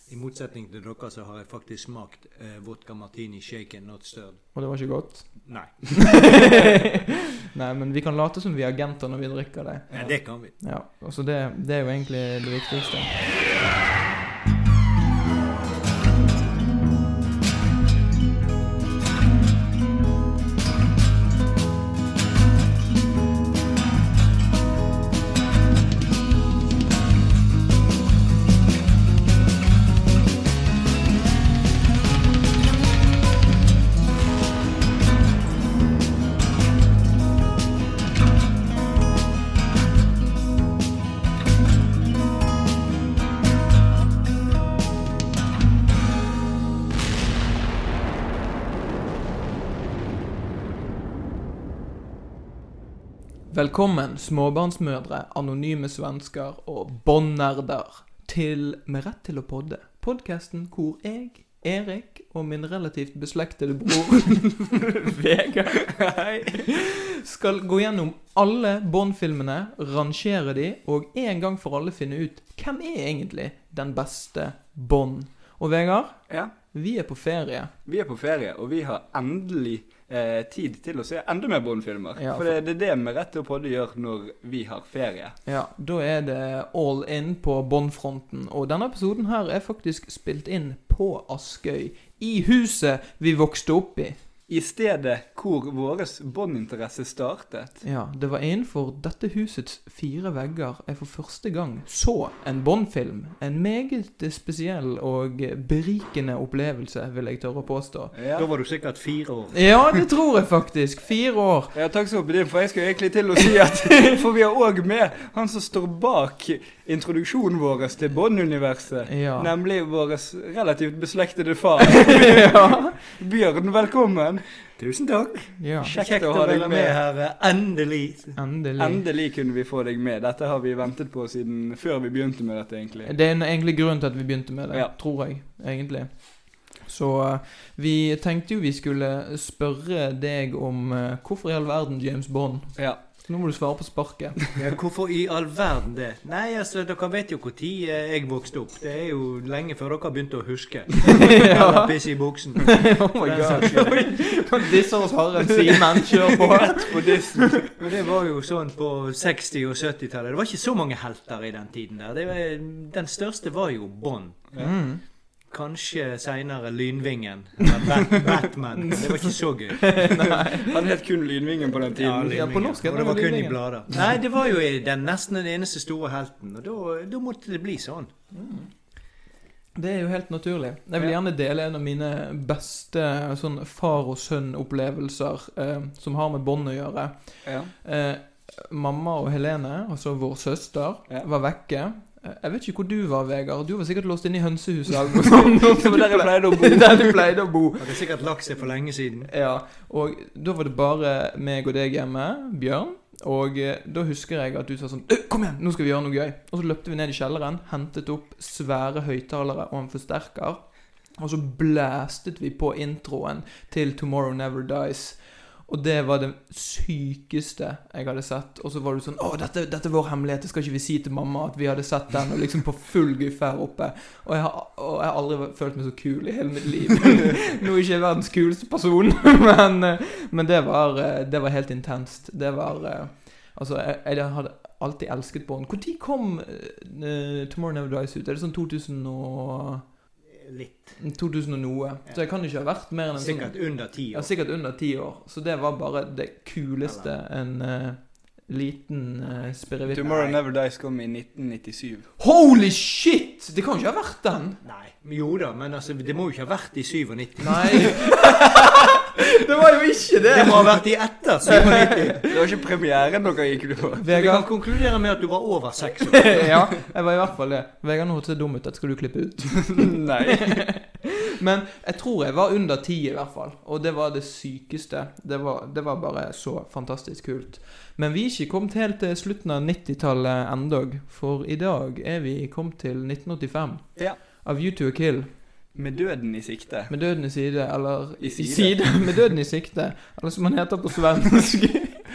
I motsetning til dere så har jeg faktisk smakt vodka martini shaken, not stirred. Og det var ikke godt? Nei. Nei, men vi kan late som vi er agenter når vi drikker det. Ja, det kan vi. Ja, altså det er jo egentlig det viktigste. Velkommen, småbarnsmødre, anonyme svensker og båndnerder til Med rett til å podde. Podcasten hvor jeg, Erik og min relativt beslektede bror Vegard skal gå gjennom alle Bond-filmene, rangere de, og en gang for alle finne ut hvem er egentlig den beste Bond. Og Vegard, ja. Vi er på ferie. Vi er på ferie, og vi har endelig tid til å se enda mer Bond-filmer. Ja, for det er det Med rett til å podde gjør når vi har ferie. Ja, da er det all in på Bond-fronten. Og denne episoden her er faktisk spilt inn på Askøy, i huset vi vokste opp i. I stedet hvor våres Bond-interesse startet. Ja, det var innenfor dette husets 4 vegger jeg for første gang så en Bond-film. En meget spesiell og berikende opplevelse, vil jeg tørre å påstå. Ja. Da var du sikkert 4 år. Ja, det tror jeg faktisk. 4 år. Ja, takk så for det, for jeg skal egentlig til å si at for vi har også med han som står bak introduksjonen vår til Bond-universet. Ja. Nemlig våres relativt beslektede far. Ja. Bjørn, velkommen. Tusen takk. Ja. Kjekt å ha deg med her. Endelig. Endelig kunne vi få deg med. Dette har vi ventet på siden før vi begynte med dette, egentlig. Det er egentlig grunnen til at vi begynte med det, ja. Tror jeg, egentlig. Så vi tenkte jo vi skulle spørre deg om hvorfor i all verden James Bond? Ja. Nå må du svare på sparket. Ja, hvorfor i all verden det? Nei, altså, dere vet jo hvor tid jeg vokste opp. Det er jo lenge før dere begynte å huske. Eller pisse i buksen. Oh my god. Disse oss har en Simen, kjør på. På dissen. Men det var jo sånn på 60- og 70-tallet. Det var ikke så mange helter i den tiden der. Den største var jo Bond. Ja. Kanskje senere Lynvingen, Batman. Det var ikke så gøy. Nei. Han het kun Lynvingen på den tiden. Ja, på norsk og det var kun i blader. Nei, det var jo nesten den eneste store helten, og da måtte det bli sånn. Det er jo helt naturlig. Jeg vil gjerne dele en av mine beste sånn far og sønn opplevelser som har med Bond å gjøre. Ja. Mamma og Helene, altså vår søster, var vekke. Jeg vet ikke hvor du var, Vegard. Du var sikkert låst inn i hønsehuset. Det var der jeg pleide å bo. Der du pleide å bo. Hadde sikkert lagt seg for lenge siden. Ja, og da var det bare meg og deg hjemme, Bjørn. Og da husker jeg at du sa sånn, kom igjen, nå skal vi gjøre noe gøy. Og så løpte vi ned i kjelleren, hentet opp svære høyttalere og en forsterker. Og så blæstet vi på introen til Tomorrow Never Dies. Og det var det sykeste jeg hadde sett. Og så var du sånn, dette er vår hemmelighet, det skal ikke vi si til mamma at vi hadde sett den, og liksom på full guff her oppe. Og jeg har aldri følt meg så kul i hele mitt liv. Nå er ikke jeg verdens kuleste person, men det var helt intenst. Det var, altså, jeg hadde alltid elsket Bond. Hvor tid kom Tomorrow Never Dies ut? Er det sånn 2000 noe. Så jeg kan ikke ha vært mer enn sikkert under 10 år. Ja, sikkert under 10 år. Så det var bare det kuleste en liten spirrevitt. Tomorrow Never Dies kom i 1997. Holy shit! Det kan jo ikke ha vært den. Nei, jo da, men altså, det må jo ikke ha vært i 97. Nei. Det var jo ikke det. Det må ha vært i etter 97. Det var ikke premieren dere gikk på. Vi kan konkludere med at du var over 6 år. Ja, jeg var i hvert fall det. Vegard, nå hørtes det dumt ut. Dette skal du klippe ut. Nei. Men jeg tror jeg var under 10 i hvert fall. Og det var det sykeste. Det var bare så fantastisk kult. Men vi er ikke kommet helt til slutten av 90-tallet endog. For i dag er vi kommet til 1985. Ja. Av You to a Kill. Med døden i sikte. Med døden i side, eller i side. Med døden i sikte. Eller som man heter på svensk.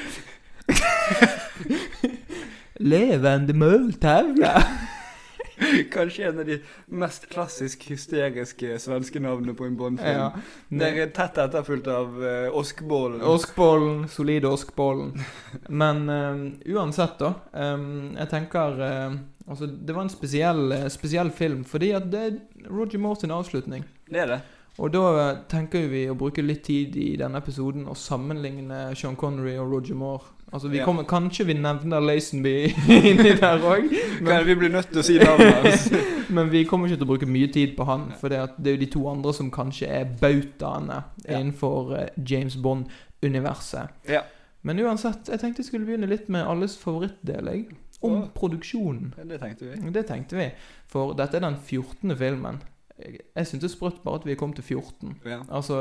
Levende måltavla. Kanskje en av de mest klassisk hysteriske svenske navnene på en Bond-film. Ja. Det er tett etterfulgt av Oskbollen. Oskbollen, solide Oskbollen. Men uansett da, jeg tenker, altså det var en spesiell film, fordi at det er Roger Moore sin avslutning. Det er det. Og da tenker vi å bruke litt tid i denne episoden og sammenligne Sean Connery og Roger Moore. Altså kanskje vi nevner Lazenby inni der også. Vi blir nødt til å si navnet. Men vi kommer ikke til å bruke mye tid på han, for det er jo de to andre som kanskje er bautaene innenfor James Bond-universet. Ja. Men uansett, jeg tenkte jeg skulle begynne litt med alles favorittdel, om produksjonen. Det tenkte vi. Det tenkte vi, for dette er den 14. filmen. Jeg synes det er sprøtt bare at vi kom til 14. Ja. Altså,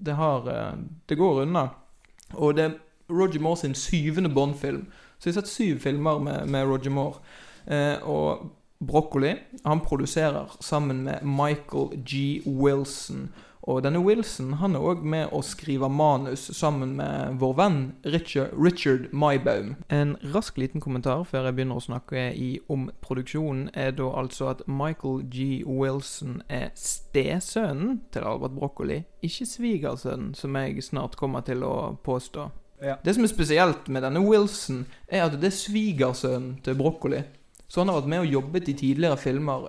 det går unna. Og det er Roger Moore sin 7. Bond-film. Så jeg har sett 7 filmer med Roger Moore. Og Broccoli, han produserer sammen med Michael G. Wilson. Og denne Wilson, han er også med å skrive manus sammen med vår venn Richard Maybaum. En rask liten kommentar før jeg begynner å snakke om produksjonen er da altså at Michael G. Wilson er stesønnen til Albert Broccoli, ikke svigersønnen, som jeg snart kommer til å påstå. Ja. Det som er spesielt med denne Wilson er at det er svigersønnen til Broccoli. Så han har vært med og jobbet i tidligere filmer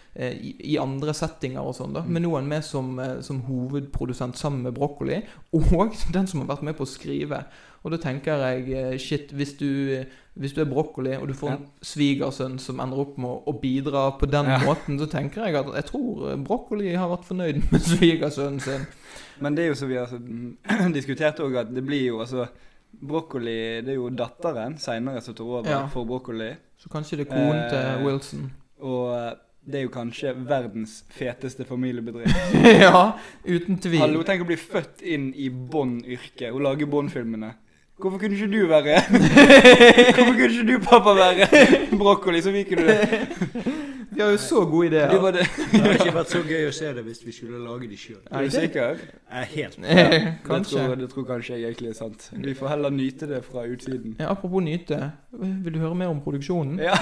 i andre settinger og sånn da. Men nå er han med som hovedprodusent sammen med Broccoli, og den som har vært med på å skrive. Og da tenker jeg, shit, hvis du er Broccoli, og du får en svigersønn som ender opp med å bidra på den måten, så tenker jeg at jeg tror Broccoli har vært fornøyd med svigersønnen sin. Men det er jo så vi har diskutert også at det blir jo, altså, Broccoli, det er jo datteren senere som tar over for Broccoli. Så kanskje det er konen til Wilson. Og det er jo kanskje verdens feteste familiebedrift. Ja, uten tvil. Hallo, tenk å bli født inn i Bond-yrket og lage Bond-filmene. Hvorfor kunne ikke du være? Hvorfor kunne ikke du, pappa, være Broccoli, så vi kunne det? Vi har jo så gode ideer. Det hadde ikke vært så gøy å se det hvis vi skulle lage det selv. Er du sikker? Jeg er helt. Kanskje. Det tror kanskje jeg egentlig er sant. Vi får heller nyte det fra utsiden. Ja, apropos nyte. Vil du høre mer om produksjonen? Ja.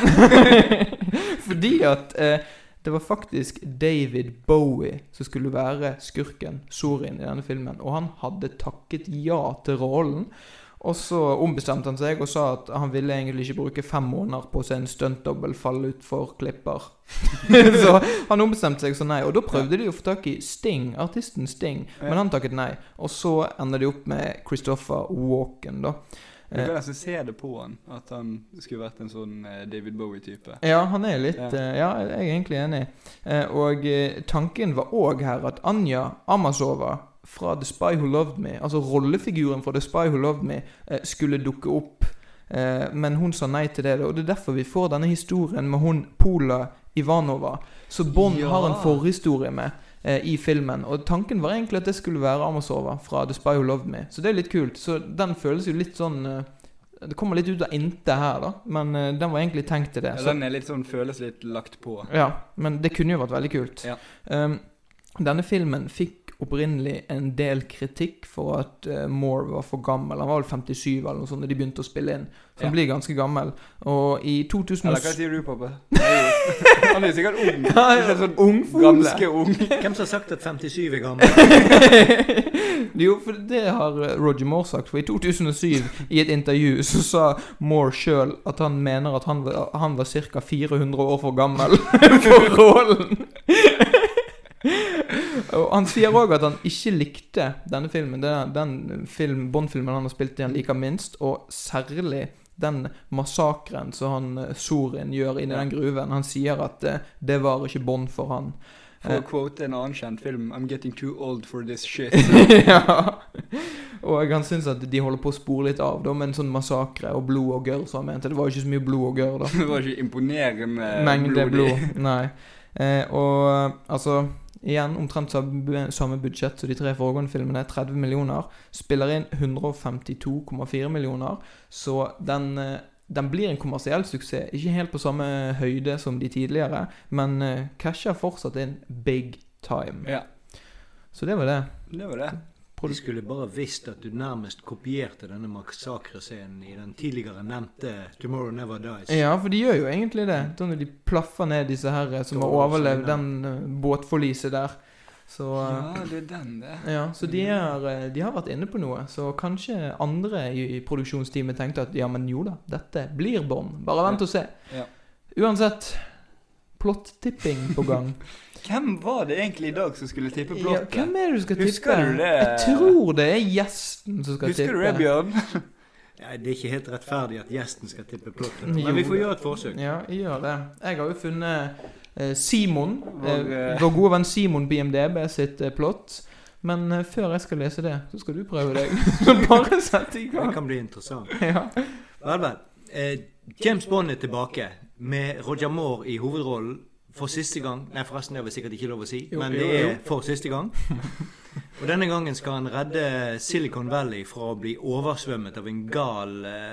Fordi at det var faktisk David Bowie som skulle være skurken, Sorin, i denne filmen. Og han hadde takket ja til rollen. Og så ombestemte han seg og sa at han ville egentlig ikke bruke 5 måneder på å se en stuntdobbel falle ut for klipper. Så han ombestemte seg så nei. Og da prøvde de å få tak i Sting, artisten Sting, men han takket nei. Og så ender de opp med Christopher Walken da. Du kan altså se det på han, at han skulle vært en sånn David Bowie-type. Ja, han er litt, ja, jeg er egentlig enig. Og tanken var også her at Anya Amasova fra The Spy Who Loved Me, altså rollefiguren fra The Spy Who Loved Me, skulle dukke opp. Men hun sa nei til det, og det er derfor vi får denne historien med hun Pola Ivanova. Så Bond har en forhistorie med i filmen, og tanken var egentlig at det skulle være Amasova fra The Spy Who Loved Me. Så det er litt kult, så den føles jo litt sånn... Det kommer litt ut av inte her da, men den var egentlig tenkt til det. Ja, den er litt sånn, føles litt lagt på. Ja, men det kunne jo vært veldig kult. Ja. Denne filmen fikk opprinnelig en del kritikk for at Moore var for gammel. Han var vel 57 eller noe sånt da de begynte å spille inn. Så han blir ganske gammel. Og i 2000... Eller hva sier du, pappa? Han er sikkert ung. Sånn ungfole. Ganske ung. Hvem som har sagt at 57 er gammel? Jo, for det har Roger Moore sagt. For i 2007, i et intervju, så sa Moore selv at han mener at han var cirka 400 år for gammel for rollen. Og han sier også at han ikke likte denne filmen. Den Bond-filmen han har spilt i han liker minst, og særlig den massakren som han Sorin gjør inn i den gruven. Han sier at det var ikke Bond for han. For å quote en annen kjent film, I'm getting too old for this shit. Ja. Og han synes at de holder på å spore litt av da, med en sånn massakre og blod og gørr, som han mente. Det var ikke så mye blod og gørr da. Det var ikke imponerende mengde blod. Nei. Og altså... Igjen, omtrent samme budsjett som de 3 foregående filmene, 30 millioner, spiller inn 152,4 millioner, så den blir en kommersiell suksess, ikke helt på samme høyde som de tidligere, men casher fortsatt inn big time. Ja. Så det var det. Det var det. De skulle bare visst at du nærmest kopierte denne massakrescenen i den tidligere nevnte Tomorrow Never Dies. Ja, for de gjør jo egentlig det. Da når de plaffer ned disse her som har overlevd den båtforliset der. Så, ja, det den det. Ja, så de har vært inne på noe. Så kanskje andre i produksjonsteamet tenkte at ja, men jo da, dette blir Bond. Bare vent og se. Ja. Uansett, plot-tipping på gang. Hvem var det egentlig i dag som skulle tippe plottet? Ja, hvem er det du skal tippe? Husker du det? Jeg tror det er gjesten som skal tippe. Husker du det, Bjørn? Ja, det er ikke helt rettferdig at gjesten skal tippe plottet. Men vi får gjøre et forsøk. Ja, gjør det. Jeg har jo funnet Simon, vår gode venn Simon BMDB sitt plott. Men før jeg skal lese det, så skal du prøve deg. Så bare sette i gang. Det kan bli interessant. Ja. Vel. James Bond er tilbake med Roger Moore i hovedrollen for siste gang. Nei, forresten, det var sikkert ikke lov å si, men det er for siste gang. Og denne gangen skal han redde Silicon Valley fra å bli oversvømmet av en gal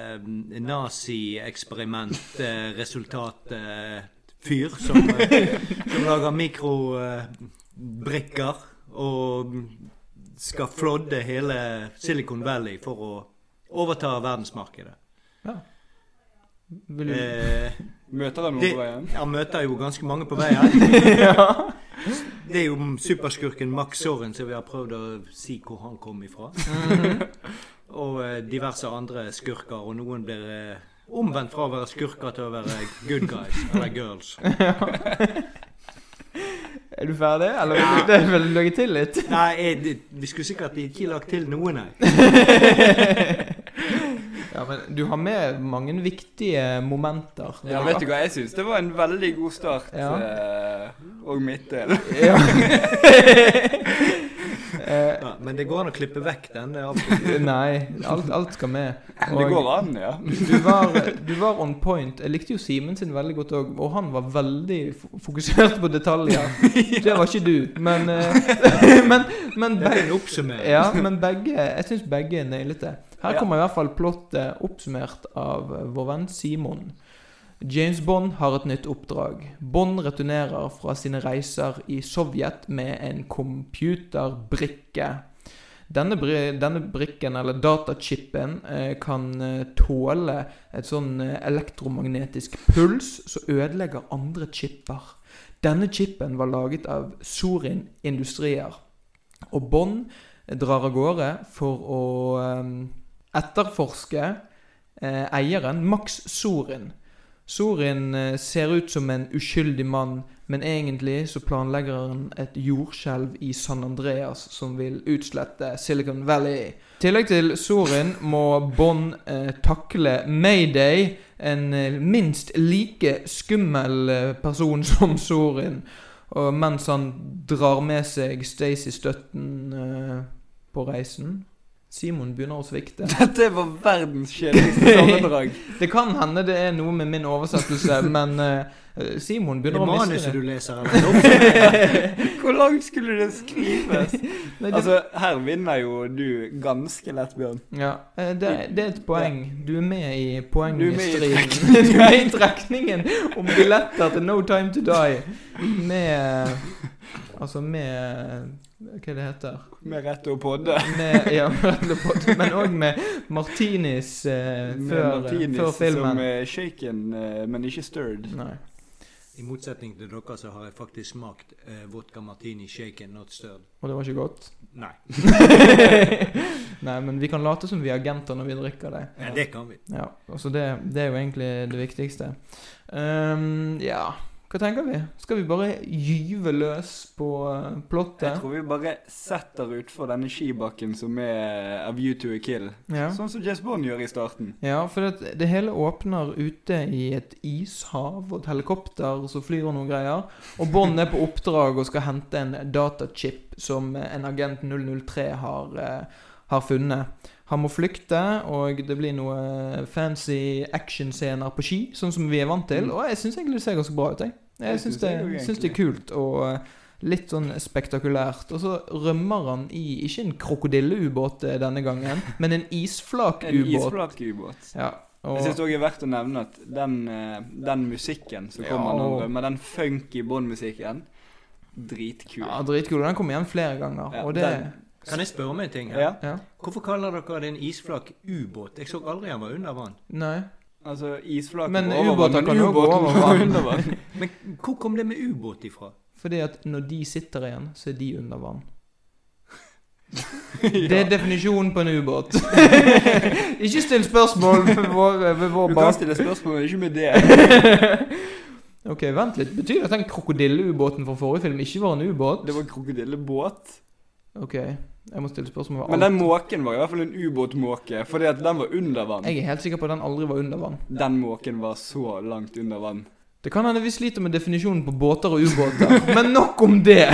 nazi-eksperiment-resultat-fyr som lager mikrobrikker og skal flodde hele Silicon Valley for å overta verdensmarkedet. Ja. Vil du... Møter han noen på veien? Han møter jo ganske mange på veien. Ja. Det er jo superskurken Max Sorin som vi har prøvd å si hvor han kom ifra. Og diverse andre skurker, og noen blir omvendt fra å være skurker til å være good guys, eller girls. Ja. Er du ferdig, eller vil du legge til litt? Nei, vi skulle sikkert ikke lagt til noe, nei. Ja, men du har med mange viktige momenter. Ja, vet du hva jeg synes? Det var en veldig god start, og midtdel. Ja. Ja, men det går an å klippe vekk den. Nei, alt skal med. Og det går an, ja. Du var on point. Jeg likte jo Simen sin veldig godt også, og han var veldig fokusert på detaljer. Det var ikke du, men det er en oppsummering. Ja, men jeg synes begge nailet det. Her kommer i hvert fall plottet oppsummert av vår venn Simon. James Bond har et nytt oppdrag. Bond returnerer fra sine reiser i Sovjet med en computerbrikke. Denne brikken, eller datachippen, kan tåle et sånn elektromagnetisk puls som ødelegger andre chipper. Denne chippen var laget av Sorin Industrier. Og Bond drar av gårde for å etterforske eieren Max Sorin. Sorin ser ut som en uskyldig mann, men egentlig så planlegger han et jordskjelv i San Andreas som vil utslette Silicon Valley. I tillegg til Sorin må Bond takle Mayday, en minst like skummel person som Sorin, og mens han drar med seg Stacy Støtten på reisen. Simon begynner å svikte. Dette var verdens kjedeligste sammendrag. Det kan hende det er noe med min oversettelse, men Simon begynner å miste det. Det manuset du leser, eller? Hvor langt skulle det skrives? Altså, her vinner jo du ganske lett, Bjørn. Ja, det er et poeng. Du er med i poengstriden. Du Du er i trekningen om billetter til No Time to Die. Med hva det heter? Med rett og podde. Ja, med rett og podde. Men også med Martinis før filmen. Som er shaken, men ikke stirred. Nei. I motsetning til dere så har jeg faktisk smakt vodka martini shaken, not stirred. Og det var ikke godt? Nei. Nei, men vi kan late som vi er agenter når vi drikker det. Ja, det kan vi. Ja, altså det er jo egentlig det viktigste. Ja, hva tenker vi? Skal vi bare gyve løs på plottet? Jeg tror vi bare setter ut for denne skibakken som er A View to a Kill. Ja. Sånn som James Bond gjør i starten. Ja, for det hele åpner ute i et ishav og et helikopter som flyr og noen greier. Og Bond er på oppdrag og skal hente en datachip som en agent 003 har funnet. Han må flykte, og det blir noe fancy actionscener på ski, sånn som vi er vant til. Og jeg synes egentlig det ser ganske bra ut, Jeg synes det er kult og litt sånn spektakulært. Og så rømmer han i ikke en krokodilleubåt denne gangen, men en isflakubåt. En isflakubåt. Ja. Og jeg synes det også er verdt å nevne at den musikken som kommer når han rømmer, den funky Bond-musikken, dritkul. Ja, dritkul. Og den kommer igjen flere ganger. Ja, og det... Kan jeg spørre meg en ting her? Ja. Ja. Hvorfor kaller dere det en isflak ubåt? Jeg så aldri han var under vann. Nei. Altså, isflaket Men var over ubåter vann, kan jo gå ubåten over var vann. under vann. Men hvor kom det med ubåt ifra? Fordi at når de sitter igjen, så er de under vann. Det er definisjonen på en ubåt. Ikke still spørsmål ved vår Du bak. kan stille spørsmål, men ikke med det. Ok, vent litt. Betyr det at den krokodilleubåten fra forrige film ikke var en ubåt? Det var en krokodillebåt. Ok, jeg må stille spørsmål ved Men alt. den måken var i hvert fall en ubåtmåke, fordi at den var under vann. Jeg er helt sikker på at den aldri var under vann. Den måken var så langt under vann. Det kan hende vi sliter med definisjonen på båter og ubåter. Men nok om det!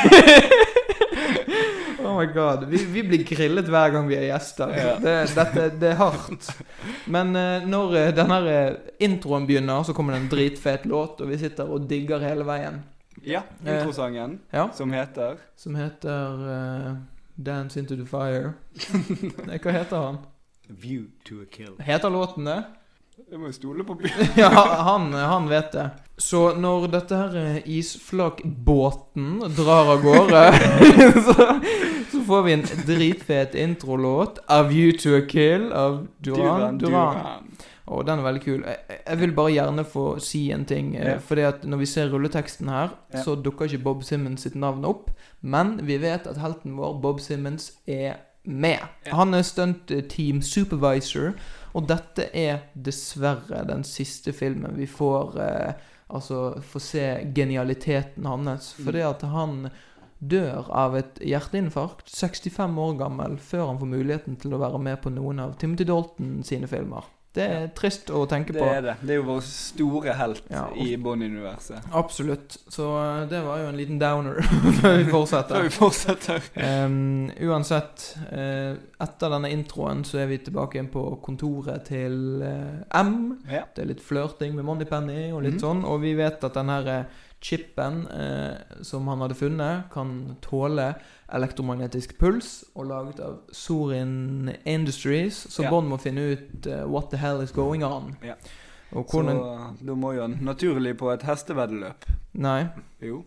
Oh my god. Vi blir grillet hver gang vi er gjester. Ja. Det er hardt. Men når denne introen begynner, så kommer det en dritfet låt, og vi sitter og digger hele veien. Ja, introsangen, Ja. som heter... Som heter Dance Into The Fire. Nei, hva heter han? View to a kill. Heter låten det? Jeg må jo stole på byen. Ja, han vet det. Så når dette her isflakbåten drar av gårde, så får vi en dritfet introlåt, A View to a Kill av Duran. Og den er veldig kul. Jeg vil bare gjerne få si en ting, fordi at når vi ser rulleteksten her, så dukker ikke Bob Simmons sitt navn opp, men vi vet at helten vår, Bob Simmons, er med. Han er stunt team supervisor, og dette er dessverre den siste filmen vi får se genialiteten hans, fordi at han dør av et hjerteinfarkt 65 år gammel før han får muligheten til å være med på noen av Timothy Dalton sine filmer. Det er trist å tenke på. Det er det. Det er jo vår store helt i Bond-universet. Absolutt. Så det var jo en liten downer før vi fortsetter. Uansett, etter denne introen så er vi tilbake igjen på kontoret til M. Ja. Det er litt flørting med Moneypenny og litt sånn, og vi vet at den her chipen som han hadde funnet kan tåle elektromagnetisk puls, og laget av Sorin Industries, så Bond må finne ut what the hell is going on. Ja. Og hvordan... Så da må jo han naturlig på et hesteveddeløp. Nei. Jo.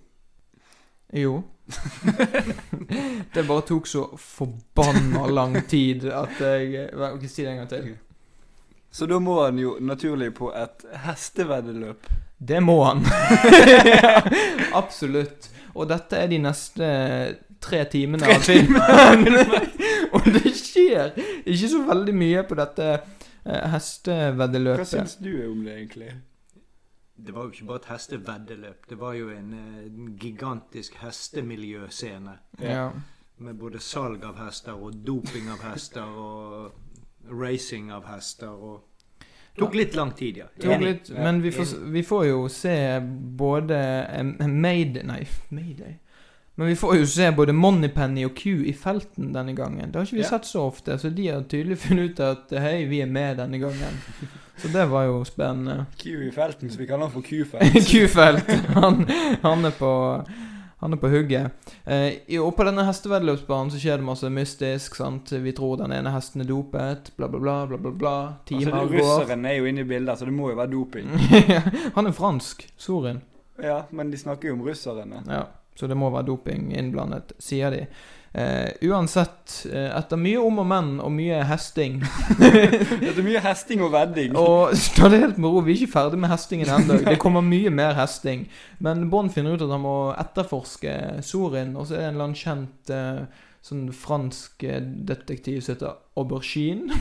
Det bare tok så forbanna lang tid at jeg... Ok, si det en gang til. Så da må han jo naturlig på et hesteveddeløp. Det må han. Absolutt. Og dette er de neste 3 timene av filmen. Og det skjer ikke så veldig mye på dette hesteveddeløpet. Hva synes du om det egentlig? Det var jo ikke bare et hesteveddeløp. Det var jo en gigantisk hestemiljøscene. Ja. Med både salg av hester og doping av hester og racing av hester og... Tok litt lang tid, ja. Men vi får jo se både Mayday. Men vi får jo se både Moneypenny og Q i felten denne gangen. Det har ikke vi sett så ofte, så de har tydelig funnet ut at hei, vi er med denne gangen. Så det var jo spennende. Q i felten, så vi kaller han for Q-felt. Q-felt. Han er på hugget. Og på denne hesteveddeløpsbanen så skjer det masse mystisk, sant? Vi tror den ene hesten er dopet, bla bla bla, bla bla bla. Timer går. Russeren er jo inne i bildet, så det må jo være doping. Han er fransk, Sorin. Ja, men de snakker jo om russerne. Ja, så det må være doping innblandet, sier de. Uansett, etter mye om og menn og mye hesting. Etter mye hesting og vedding. Og da er det helt med ro, vi er ikke ferdig med hestingen enda. Det kommer mye mer hesting. Men Bond finner ut at han må etterforske Sorin, og så er det en eller annen kjent sånn fransk detektiv som heter Aubergine.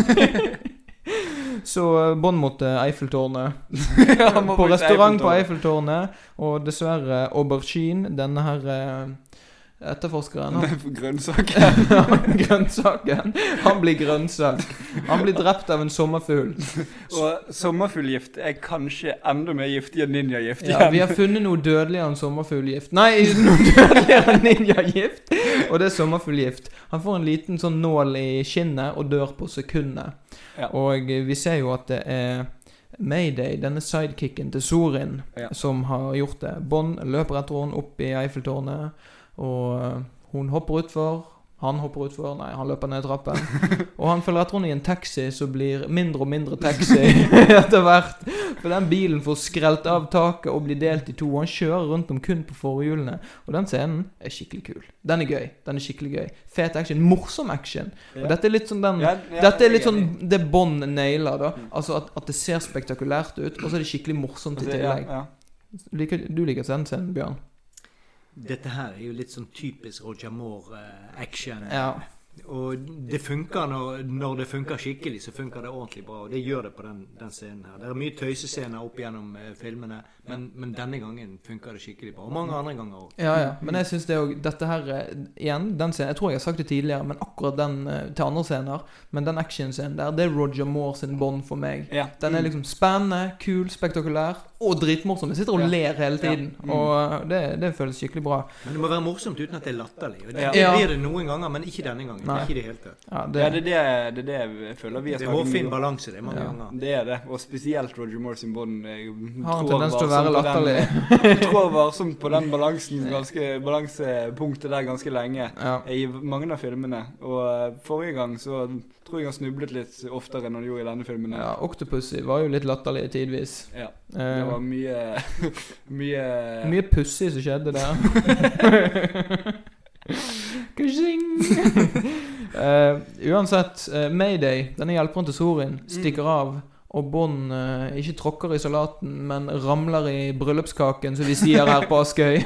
Så Bond måtte Eiffeltårnet. På restaurant på Eiffeltårnet, og dessverre Aubergine, denne her... etterforskeren grønnsaken han blir grønnsak, han blir drept av en sommerfugl, og sommerfuglgift er kanskje enda mer giftig enn ninjagift. Vi har funnet noe dødeligere enn sommerfuglgift, noe dødeligere enn ninjagift, og det er sommerfuglgift. Han får en liten sånn nål i skinnet og dør på sekundet. Og vi ser jo at det er Mayday, denne sidekicken til Sorin, som har gjort det. Bond løper etter henne opp i Eiffeltårnet, og hun hopper utfor, Han hopper utfor, nei, han løper ned trappen. Og han følger etter henne i en taxi som blir mindre og mindre taxi etter hvert. For den bilen får skrelt av taket og blir delt i to. Og han kjører rundt om kun på forhjulene. Og den scenen er skikkelig kul. Den er gøy. Den er skikkelig gøy. Fet action. Morsom action. Og dette er litt sånn dette er litt sånn det Bond nailer da. Altså at det ser spektakulært ut, og så er det skikkelig morsomt i tillegg. Du liker den scenen, Bjørn? Dette her er jo litt sånn typisk Roger Moore-action. Ja. Og det funker når det funker skikkelig, så funker det ordentlig bra. Og det gjør det på den scenen her. Det er mye tøysescener opp gjennom filmene, men denne gangen funker det skikkelig bra. Og mange andre ganger også. Ja. Men jeg synes det er jo, dette her, igjen, den scenen, jeg tror jeg har sagt det tidligere, men akkurat den til andre scener, men den action-scenen der, det er Roger Moore sin Bond for meg. Ja. Den er liksom spennende, kul, spektakulær, og dritmorsom. Jeg sitter og ler hele tiden, og det føles skikkelig bra. Men det må være morsomt uten at det er latterlig. Og det blir det noen ganger, men ikke denne gangen. Nei. Ikke det helt tatt. Ja, det er det jeg føler vi har snakket mye om. Det er hårfin balanse, det er mange ganger. Det er det, og spesielt Roger Moore sin Bond. Har en tendens til å være latterlig. Jeg tror varsomt på den balansepunktet der ganske lenge i mange av filmene. Og forrige gang så tror jeg han snublet litt oftere enn han gjorde i denne filmen. Ja, Octopussy var jo litt latterlig tidvis. Ja, det var mye pussy som skjedde der. Uansett, Mayday, denne hjelperen til Sorin, stikker av. Og Bond ikke tråkker i salaten, men ramler i bryllupskaken, som vi sier her på Askøy.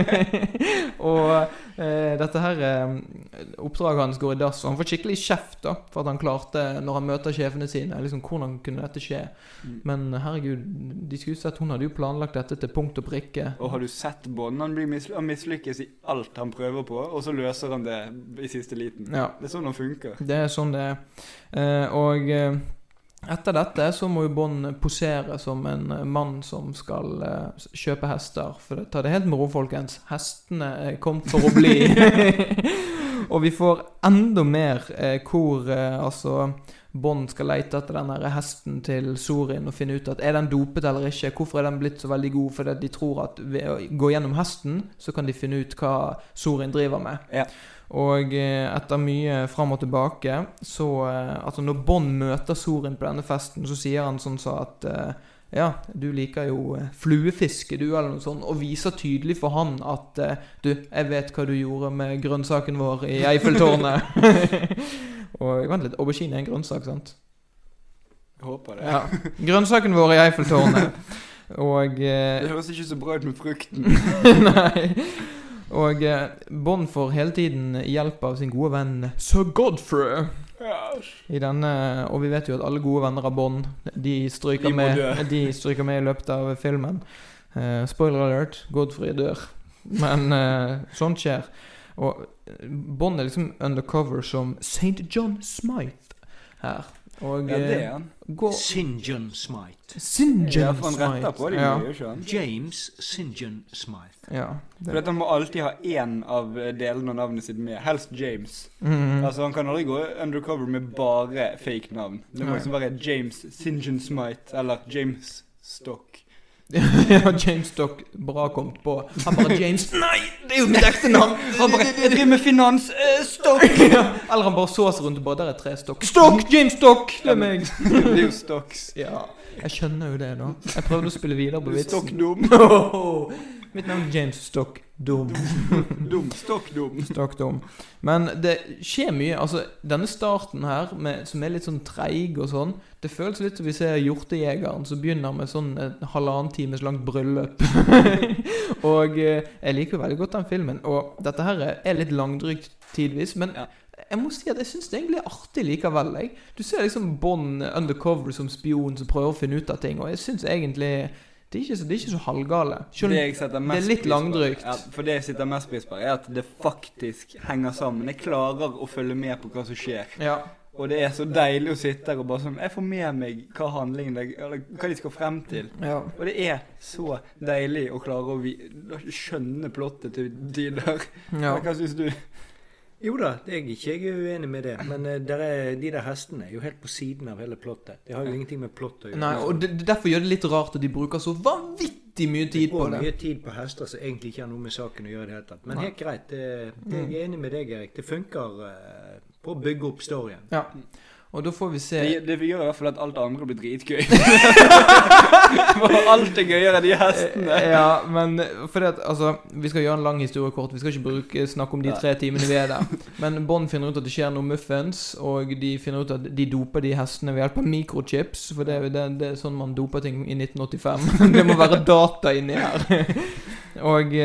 Og dette her oppdraget hans går i dass, og han får skikkelig kjeft da, for at han klarte, når han møter sjefene sine, liksom hvordan kunne dette skje. Men herregud, de skulle sett, hun hadde jo planlagt dette til punkt og prikke. Og har du sett Bond? Han mislykkes i alt han prøver på, og så løser han det i siste liten. Ja. Det er sånn han funker. Det er sånn det er. Og etter dette så må jo Bond posere som en mann som skal kjøpe hester. For ta det helt med ro, folkens. Hestene er kommet for å bli. Og vi får enda mer hvor Bond skal lete etter denne hesten til Sorin og finne ut at er den dopet eller ikke. Hvorfor er den blitt så veldig god? Fordi de tror at ved å gå gjennom hesten så kan de finne ut hva Sorin driver med. Ja. Og etter mye fram og tilbake så, når Bond møter Sorin på denne festen, så sier han sånn så at ja, du liker jo fluefiske du eller noe sånt, og viser tydelig for han at du, jeg vet hva du gjorde med grønnsaken vår i Eiffeltårnet. Og vent litt, aubergine er en grønnsak, sant? Jeg håper det. Ja, grønnsaken vår i Eiffeltårnet. Og det høres ikke så bra ut med frukten. Nei. Og Bond får hele tiden hjelp av sin gode venn Sir Godfrey i denne, og vi vet jo at alle gode venner av Bond de stryker med i løpet av filmen. Spoiler alert, Godfrey dør. Men sånt skjer. Og Bond er liksom undercover som St. John Smythe her. Og, ja, det er han. St. John Smythe. Ja, for han retter på det, ikke han? James St. John Smythe. Ja. For han må alltid ha en av delene av navnet sitt med. Helst James. Altså, han kan aldri gå undercover med bare fake navn. Det må liksom være James St. John Smythe, eller James Stock. Ja, James Stock, bra kommet på. Han bare, James, nei, det er jo mitt ekte navn. Han bare, jeg driver med finans, Stock. Ja. Eller han bare så seg rundt og bare, der er 3 Stock. Stock, James Stock, det er meg. Det er jo Stocks. Ja, jeg skjønner jo det da. Jeg prøvde å spille videre på vitsen. Stockdom. Mitt navn er James Stock Dum. Stockdom. Men det skjer mye. Altså, denne starten her, som er litt sånn treig og sånn, det føles litt som vi ser Hjortejegeren, som begynner med sånn 1,5 times langt bryllup. Og jeg liker veldig godt den filmen. Og dette her er litt langdrygt tidvis, men jeg må si at jeg synes det egentlig er artig likevel. Du ser liksom Bond undercover som spion som prøver å finne ut av ting, og jeg synes egentlig det er ikke så halvgale. Det er litt langdrygt. Ja, for det jeg sitter mest pris på er at det faktisk henger sammen. Jeg klarer å følge med på hva som skjer. Ja. Og det er så deilig å sitte der og bare sånn, jeg får med meg hva handlingen eller hva de skal frem til. Ja. Og det er så deilig å klare å skjønne plottet til tider. Ja. Hva synes du? Jo da, jeg er uenig med det. Men de der hestene er jo helt på siden av hele plottet. Det har jo ingenting med plott å gjøre. Nei, og derfor gjør det litt rart at de bruker så vanvittig mye tid på det. Mye tid på hester som egentlig ikke har noe med saken å gjøre i det hele tatt. Men helt greit, jeg er enig med deg, Erik. Det funker på å bygge opp storyen. Ja. Og da får vi se... Det gjør i hvert fall at alt andre blir dritgøy. Alt er gøyere enn de hestene. Ja, men for det at, altså, vi skal gjøre en lang historie kort. Vi skal ikke snakke om de 3 timene vi er der. Men Bond finner ut at det skjer noe muffins, og de finner ut at de doper de hestene ved hjelp av mikrochips, for det er sånn man doper ting i 1985. Det må være data inni her. Og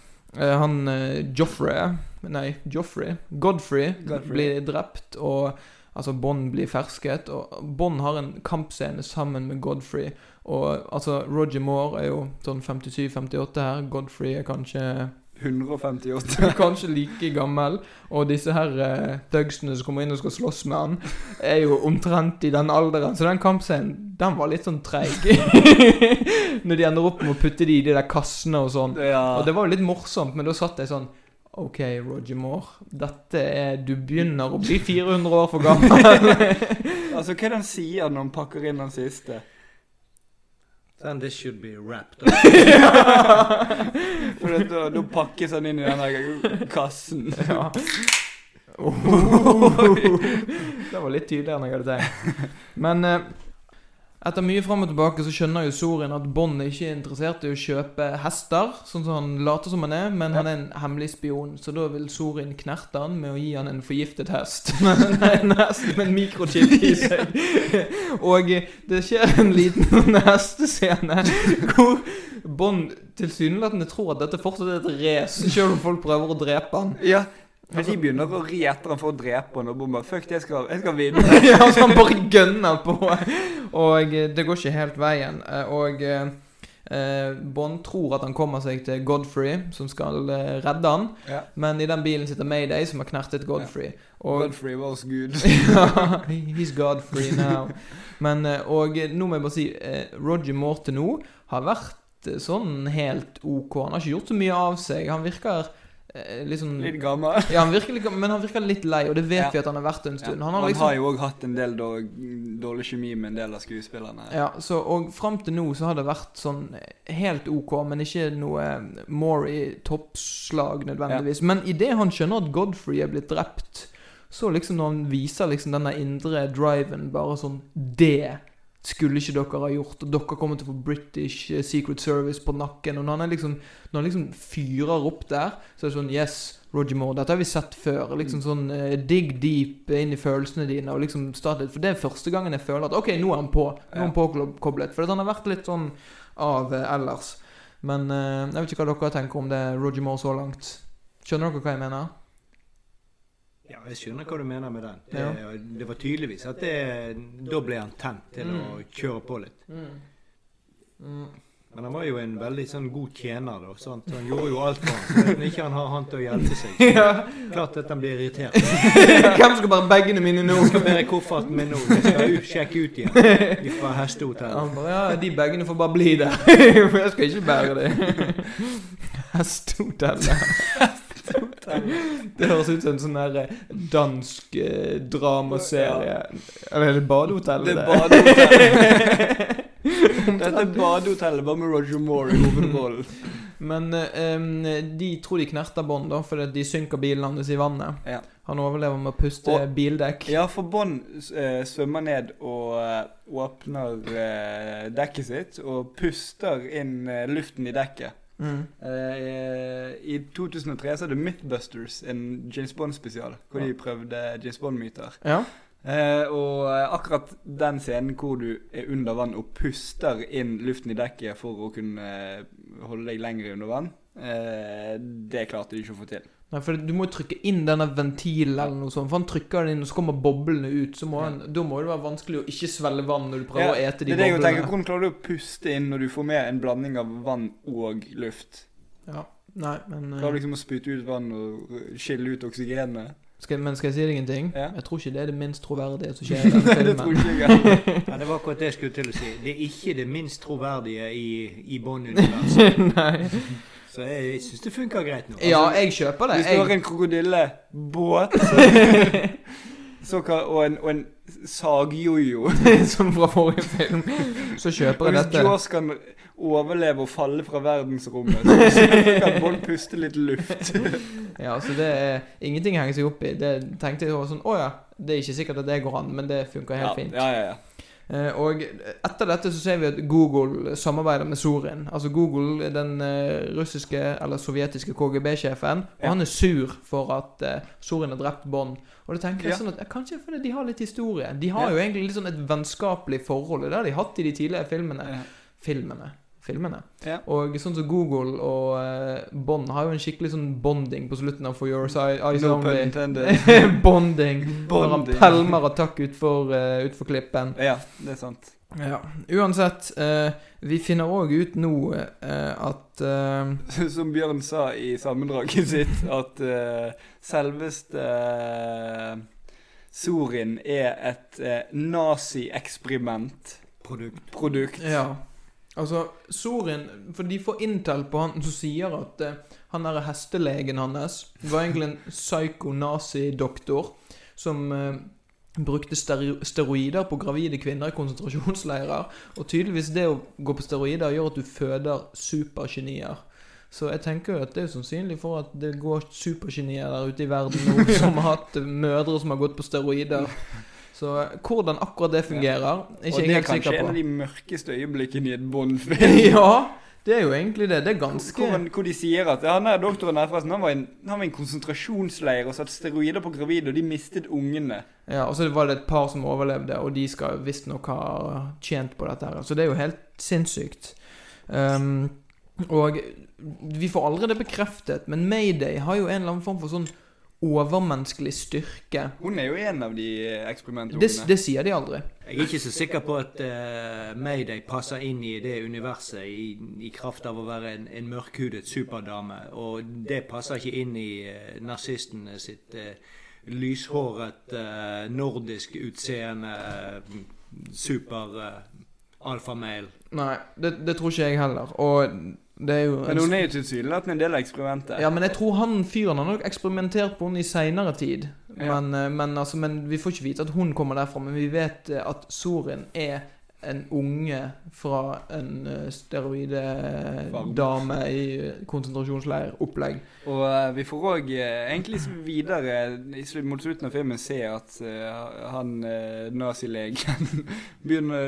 Godfrey blir drept, og altså Bond blir fersket, og Bond har en kampscene sammen med Godfrey, og altså Roger Moore er jo sånn 57-58 her, Godfrey er kanskje 158. Kanskje like gammel, og disse her thugsene som kommer inn og skal slåss med han, er jo omtrent i den alderen, så den kampscenen, den var litt sånn treig. Når de ender opp med å putte de i de der kassene og sånn, og det var jo litt morsomt, men da satt jeg sånn, ok, Roger Moore, du begynner å bli 400 år for gammel. Altså, hva er det han sier når han pakker inn den siste? Then this should be wrapped. For da pakkes han inn i denne kassen. Ja. Det var litt tydeligere enn jeg hadde tenkt. Men etter mye frem og tilbake så skjønner jo Sorin at Bond ikke er interessert i å kjøpe hester, sånn som han later som han er, men han er en hemmelig spion, så da vil Sorin knerte han med å gi han en forgiftet hest. En hest med en mikrochip i seg. Og det skjer en liten hestescene hvor Bond tilsynelatende tror at dette fortsatt er et race, selv om folk prøver å drepe han. Ja. Men de begynner å ri etter han for å drepe han, og Bond bare, fuck det, jeg skal vinne. Ja, så han bare gønner på, og det går ikke helt veien, og Bond tror at han kommer seg til Godfrey, som skal redde han, men i den bilen sitter Mayday, som har knertet Godfrey. Og, Godfrey was good. Ja, he's Godfrey now. Men, og nå må jeg bare si, Roger Moore til nå har vært sånn helt ok, han har ikke gjort så mye av seg, han virker... Liksom, litt gammel. Ja, men han virker litt lei, og det vet vi at han har vært en stund. Han har jo også hatt en del dårlig kjemi med en del av skuespillerne. Ja, så, og frem til nå så har det vært sånn helt ok, men ikke noe more i toppslag nødvendigvis. Men i det han skjønner at Godfrey er blitt drept, så liksom når han viser liksom denne indre driven, bare sånn, det skulle ikke dere ha gjort, og dere kommer til å få British Secret Service på nakken, og når han liksom fyrer opp der, så er det sånn, yes, Roger Moore, dette har vi sett før, liksom sånn, dig deep inn i følelsene dine, og liksom starte litt, for det er første gangen jeg føler at, ok, nå er han påkoblet, for han har vært litt sånn av ellers, men jeg vet ikke hva dere tenker om det, Roger Moore så langt. Skjønner dere hva jeg mener? Ja, jeg skjønner hva du mener med den. Det var tydeligvis at da ble han tent til å kjøre på litt. Men han var jo en veldig sånn god tjener da, sant? Så han gjorde jo alt for han, så ikke han har han til å hjelpe seg. Klart at han blir irritert. Hvem skal bare baggene mine nå? Jeg skal bære kofferten min nå, jeg skal sjekke ut igjen fra hestehotellet. Han bare, ja, de baggene får bare bli der, for jeg skal ikke bære det. Hestehotellet. Det høres ut som en sånn her dansk dramaserie. Eller er det badehotellet? Det er badehotellet. Dette er badehotellet, bare med Roger Moore i hovedrollen. Men de tror de knerter Bond da, fordi de synker bilen hans i vannet. Han overlever med å puste bildekk. Ja, for Bond svømmer ned og åpner dekket sitt, og puster inn luften i dekket. I 2003 så er det Mythbusters, en James Bond-spesial, hvor de prøvde James Bond-myter. Og akkurat den scenen hvor du er under vann og puster inn luften i dekket for å kunne holde deg lenger under vann, det klarte de ikke å få til. Nei, for du må jo trykke inn denne ventilen eller noe sånt, for han trykker den inn og så kommer boblene ut, så da må det være vanskelig å ikke svelle vann når du prøver å ete de boblene. Det er det jeg tenker, hvordan klarer du å puste inn når du får med en blanding av vann og luft? Ja, nei, men... Klarer du liksom å spytte ut vann og skille ut oksygenet? Men skal jeg si deg en ting? Jeg tror ikke det er det minst troverdige som skjer i den filmen. Det tror ikke jeg. Ja, det var akkurat det jeg skulle til å si. Det er ikke det minst troverdige i Bond-universet. Nei. Så jeg synes det funker greit nå. Ja, jeg kjøper det. Hvis du har en krokodillebåt og en sagjojo som fra forrige film, så kjøper jeg dette. Hvis Jaws kan overleve og falle fra verdensrommet, så kan Bond puste litt luft. Ja, så det ingenting henger seg opp i. Det tenkte jeg sånn, åja, det ikke sikkert at det går an, men det funker helt fint. Ja. Og etter dette så ser vi at Google samarbeider med Zorin. Altså Google, den russiske eller sovjetiske KGB-sjefen, og han sur for at Zorin har drept Bond. Og da tenker jeg sånn at kanskje fordi de har litt historie. De har jo egentlig litt sånn et vennskapelig forhold. Det har de hatt i de tidligere filmene. Ja. Og sånn som Google og Bond har jo en skikkelig sånn bonding på slutten av For Your Eyes Only. Bonding. Når han pelmer attakk utfor klippen. Ja, det sant. Ja. Uansett, vi finner også ut nå at som Bjørn sa i sammendraget sitt, at selveste Zorin et nazi-eksperiment. Produkt. Ja. Altså, Zorin, for de får intel på han som sier at han hestelegen hans var egentlig en psyko-nazi-doktor som brukte steroider på gravide kvinner i konsentrasjonsleirer, og tydeligvis det å gå på steroider gjør at du føder supergenier. Så jeg tenker jo at det er sannsynlig for at det går supergenier der ute i verden nå, som har hatt mødre som har gått på steroider. Så hvordan akkurat det fungerer, ikke jeg helt sikker på. Og det er kanskje en av de mørkeste øyeblikkene i et Bond-film. Ja, det er jo egentlig det. Det er ganske... Hvor de sier at han doktoren her forresten, han var i en konsentrasjonsleir og satt steroider på gravide, og de mistet ungene. Ja, og så var det et par som overlevde, og de skal visst nok ha tjent på dette her. Så det er jo helt sinnssykt. Og vi får aldri det bekreftet, men Mayday har jo en eller annen form for sånn overmenneskelig styrke. Hun er jo en av de eksperimentungene. Det sier de aldri. Jeg er ikke så sikker på at Mayday passer inn i det universet i kraft av å være en mørkhudet superdame, og det passer ikke inn i nazistene sitt lyshåret nordisk utseende super alfamale. Nei, det tror ikke jeg heller. Og det er jo men hun er jo tilsynelatende en del av eksperimentet. Ja, men jeg tror han fyren har nok eksperimentert på henne i senere tid. Ja. Men vi får ikke vite at hun kommer derfra. Men vi vet at Zorin er en unge fra en steroide-dame i konsentrasjonsleir-opplegg. Og vi får også egentlig videre mot slutten av filmen se at han nazilegen begynner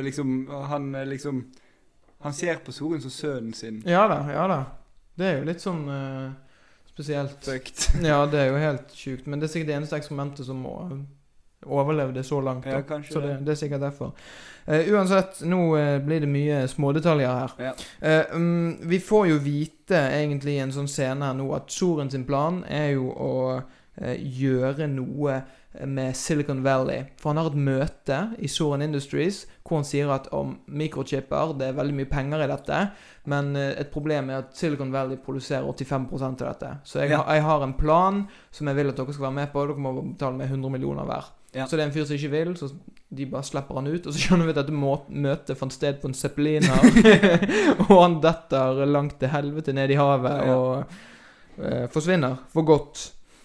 han ser på Zorin som sønnen sin. Ja da. Det er jo litt sånn spesielt. Fucked. Ja, det er jo helt sykt. Men det er sikkert det eneste eksperimentet som må overleve det så langt. Ja, kanskje så det er sikkert derfor. Uansett, nå blir det mye smådetaljer her. Ja. Vi får jo vite egentlig i en sånn scene her nå at Zorin sin plan er jo å gjøre noe med Silicon Valley. For han har et møte i Zorin Industries hvor han sier at om mikrochipper, det er veldig mye penger i dette, men et problem er at Silicon Valley produserer 85% av dette. Så jeg har en plan som jeg vil at dere skal være med på. Dere må betale med 100 millioner hver. Ja. Så det er en fyr som ikke vil, så de bare slipper han ut. Og så skjønner vi at dette møtet fant sted på en zeppeliner, og han detter langt til helvete ned i havet og forsvinner for godt.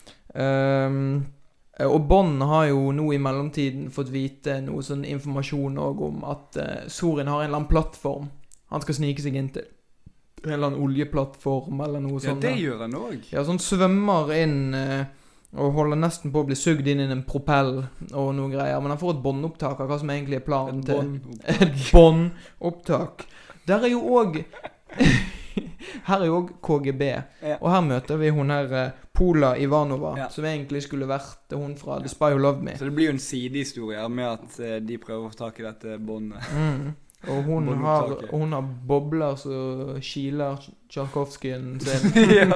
Og Bond har jo nå i mellomtiden fått vite noe sånn informasjon også om at Zorin har en eller annen plattform han skal snike seg inn til. En eller annen oljeplattform eller noe sånt. Ja, det gjør han også. Ja, sånn svømmer inn og holder nesten på å bli sugd inn i en propell og noen greier. Men han får et båndopptak av hva som egentlig er planen til. Et båndopptak. Der er jo også... Her er jo også KGB. Ja. Og her møter vi hun her Pola Ivanova, som egentlig skulle vært hun fra The Spy Who Loved Me. Så det blir jo en sidehistorie med at de prøver å få tak i dette båndet. Og hun har bobler så kiler Tchaikovskyen sin.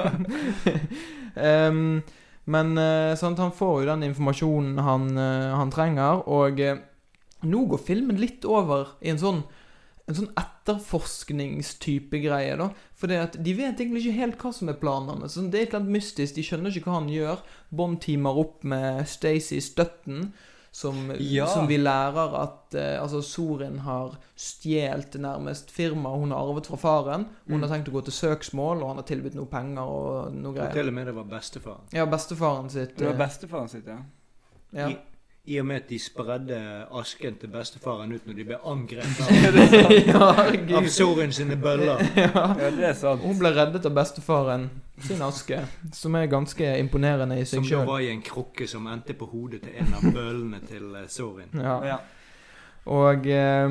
Men sånn, han får jo den informasjonen han trenger, og nå går filmen litt over i en sånn etterforskningstype greie da, for det at de vet egentlig ikke helt hva som er planene, så det er et eller annet mystisk, de skjønner ikke hva han gjør. Bond teamer opp med Stacy Støtten, som vi lærer at altså Sorin har stjelt nærmest firmaet hun har arvet fra faren. Hun har tenkt å gå til søksmål, og han har tilbudt noe penger og noe greier. Og til og med det var bestefaren. Ja, bestefaren sitt. Det var bestefaren sitt, ja. I og med at de spredde asken til bestefaren ut når de ble angrepet av Sorin sine bøller. Ja, det sant. Hun ble reddet av bestefaren sin aske, som ganske imponerende i seg selv. Som da var i en krukke som endte på hodet til en av bøllene til Sorin. Ja. Og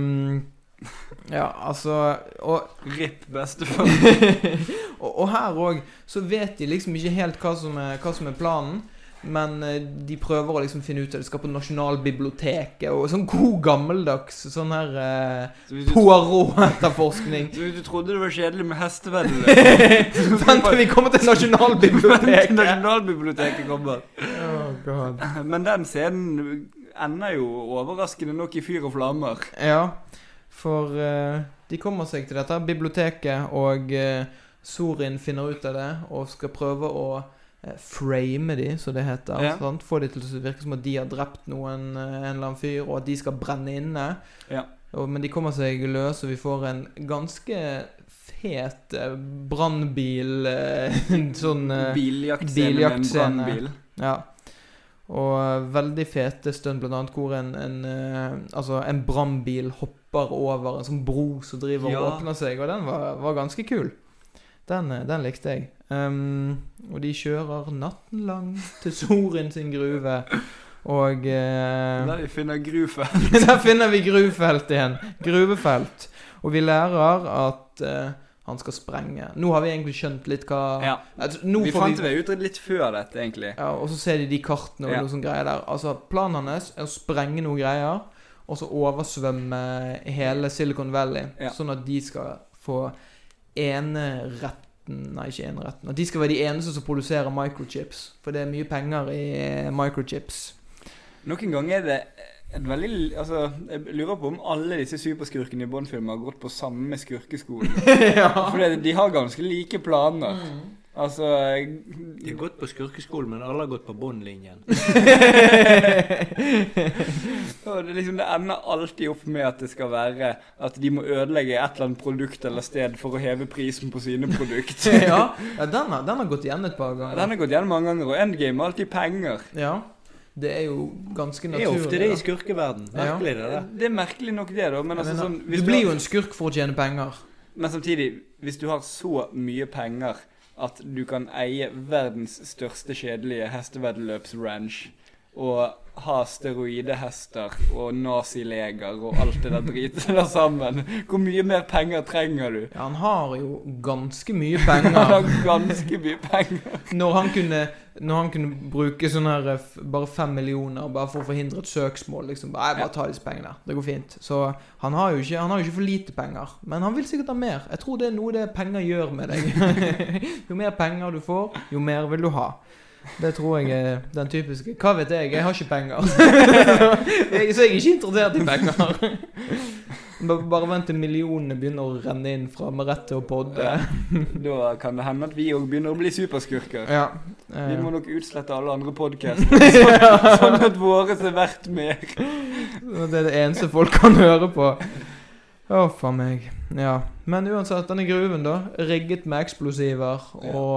altså RIP bestefar. og her også så vet de liksom ikke helt hva som er planen. Men de prøver å liksom finne ut at de skal på Nasjonalbiblioteket og sånn god gammeldags sånn her Poirot-etterforskning. Så du trodde det var kjedelig med hestevedel? Vent til vi kommer til Nasjonalbiblioteket. Nasjonalbiblioteket kommer. Oh God. Men den scenen ender jo overraskende nok i fyr og flammer. Ja, for de kommer seg til dette biblioteket, og Sorin finner ut av det og skal prøve å frame de, så det heter, sant? Få de til å virke som at de har drept en eller annen fyr, og at de skal brenne inne. Men de kommer seg løs, og vi får en ganske fet brannbil, sånn biljaktscene med en brannbil. Ja. Og veldig fete stund, blant annet hvor en brannbil hopper over en sånn bro som driver og åpner seg, og den var ganske kul. Den likte jeg. Og de kjører natten lang til Sorin sin gruve. Og der vi finner gruvefelt. Der finner vi gruvefelt igjen. Gruvefelt. Og vi lærer at han skal sprenge. Nå har vi egentlig skjønt litt hva vi fant det ut litt før dette egentlig. Ja, og så ser de kartene og noe sånn greier der. Altså planen hans å sprenge noe greier, og så oversvømme hele Silicon Valley, sånn at de skal få at de skal være de eneste som produserer microchips, for det er mye penger i microchips. Noen ganger er det et veldig, altså, jeg lurer på om alle disse superskurkene i Bond-filmer har gått på samme skurkeskolen. For de har ganske like planer. Altså, de har gått på skurkeskolen, men alle har gått på Bond-linjen. Det ender alltid opp med at det skal være at de må ødelegge et eller annet produkt eller sted for å heve prisen på sine produkt. Den har gått igjen et par ganger. Den har gått igjen mange ganger, og Endgame er alltid penger. Ja, det er jo ganske naturlig. Det er ofte det i skurkeverden. Merkelig det. Det er merkelig nok det da, men altså sånn... Du blir jo en skurk for å tjene penger. Men samtidig, hvis du har så mye penger at du kan eie verdens største kjedelige hesteveddeløpsranch og ha steroidehester og nazileger og alt det der dritet der sammen. Hvor mye mer penger trenger du? Ja, han har jo ganske mye penger. Han har ganske mye penger. Når han kunne bruke sånn her bare 5 millioner bare for å forhindre et søksmål, liksom, bare ta disse pengene. Det går fint. Så han har jo ikke for lite penger, men han vil sikkert ha mer. Jeg tror det er noe det penger gjør med deg. Jo mer penger du får, jo mer vil du ha. Det tror jeg er den typiske. Hva vet jeg? Jeg har ikke penger. Så jeg er ikke interessert i penger. Bare vent til millionene begynner å renne inn fra Merette og Podde. Da kan det hende at vi også begynner å bli superskurker. Vi må nok utslette alle andre podcaster, sånn at våre er verdt mer. Det er det eneste folk kan høre på. For meg. Ja. Men uansett, denne gruven da, rigget med eksplosiver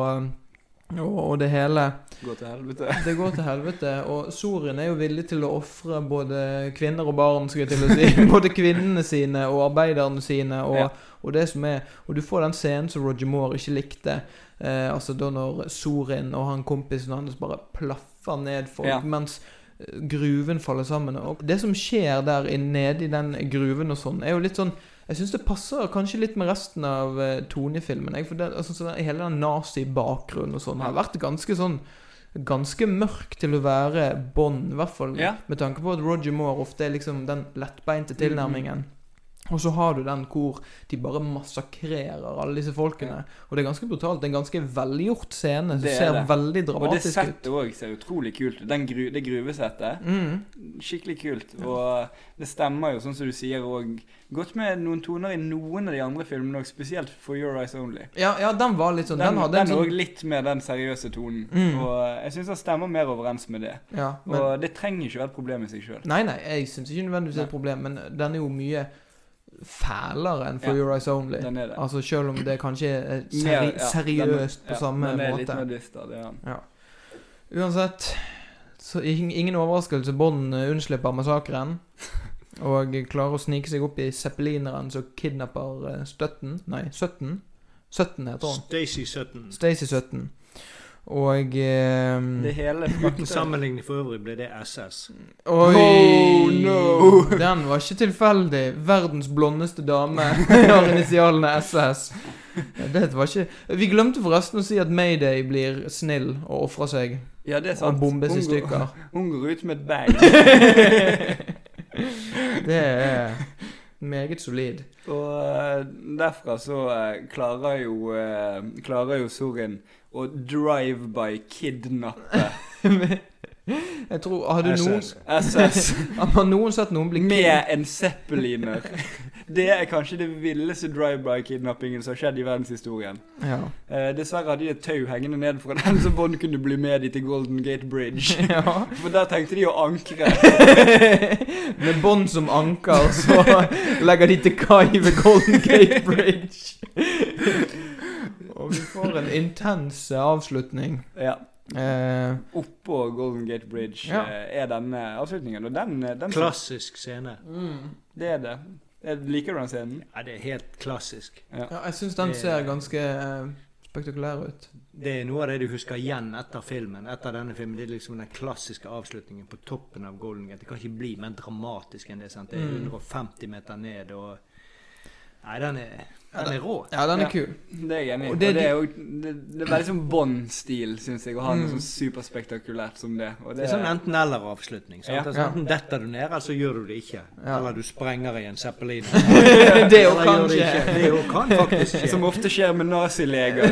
og det hele går til helvete. Det går til helvete, og Sorin er jo villig til å offre både kvinner og barn, skal jeg til å si. Både kvinnene sine og arbeiderne sine, og det som og du får den scenen som Roger Moore ikke likte, altså da når Sorin og han kompisen hans bare plaffer ned folk, mens gruven faller sammen, og det som skjer der nede i den gruven og sånn, er jo litt sånn, jeg synes det passer kanskje litt med resten av Tony-filmen, for det, altså, hele den nazi-bakgrunnen og sånn har vært ganske mørk til å være Bond, i hvert fall med tanke på at Roger Moore ofte er liksom den lettbeinte tilnærmingen. Og så har du den hvor de bare massakrerer alle disse folkene. Og det ganske brutalt. Det en ganske velgjort scene. Det ser veldig dramatisk ut. Og det settet også ser utrolig kult ut. Det gruvesettet. Skikkelig kult. Og det stemmer jo, sånn som du sier, og gått med noen toner i noen av de andre filmene, og spesielt For Your Eyes Only. Ja, den var litt sånn. Den også litt med den seriøse tonen. Og jeg synes den stemmer mer overens med det. Ja, og det trenger ikke være et problem i seg selv. Nei, jeg synes ikke nødvendigvis det er et problem, men den er jo mye fælere enn For Your Eyes Only. Den er det. Altså selv om det kanskje er seriøst på samme måte. Den er litt mer dyster, det er den. Ja. Uansett, så ingen overraskelse, Bond unnslipper massakren, og klarer å snike seg opp i zeppelineren som kidnapper 17 heter hun. Stacy 17. Og det hele uten sammenligning for øvrig ble det SS. Oi, no. Den var ikke tilfeldig. Verdens blondeste dame har initialene SS. Det var ikke. Vi glemte forresten å si at Mayday blir snill og offrer seg. Ja, det er sant. Og bombes i stykker. Hun går ut med et bag. Det er meget solid. Og derfra så klarer jo Sorin å drive-by-kidnappe. Jeg tror, hadde SS. noen sett noen bli med en zeppeliner. Det er kanskje det villeste drive-by-kidnappingen som har skjedd i verdenshistorien. Ja. Dessverre hadde de et tau hengende ned fra den, så Bond kunne bli med de til Golden Gate Bridge. Ja. For der tenkte de å ankre. Med Bond som anker, så legger de til kai ved Golden Gate Bridge. Og vi får en intens avslutning. Ja. Oppå Golden Gate Bridge er denne avslutningen. Og den klassisk scene. Det er det. Liker du den scenen? Ja, det er helt klassisk. Ja, jeg synes den ser ganske spektakulær ut. Det er noe av det du husker igjen etter filmen. Etter denne filmen, det er liksom den klassiske avslutningen på toppen av Golden Gate. Det kan ikke bli mer dramatisk enn det, sant? Det er 150 meter ned, og nei, den er rå. Ja, den er kul. Det er jeg enig i. Og det er jo det er veldig sånn Bond-stil, synes jeg, å ha noe sånn superspektakulært som det. Og det er sånn enten-eller-avslutning. Enten detter du ned, eller så gjør du det ikke. Eller du sprenger i en zeppelin. Det jo kanskje. Det jo kan faktisk skje. Som ofte skjer med nazileger.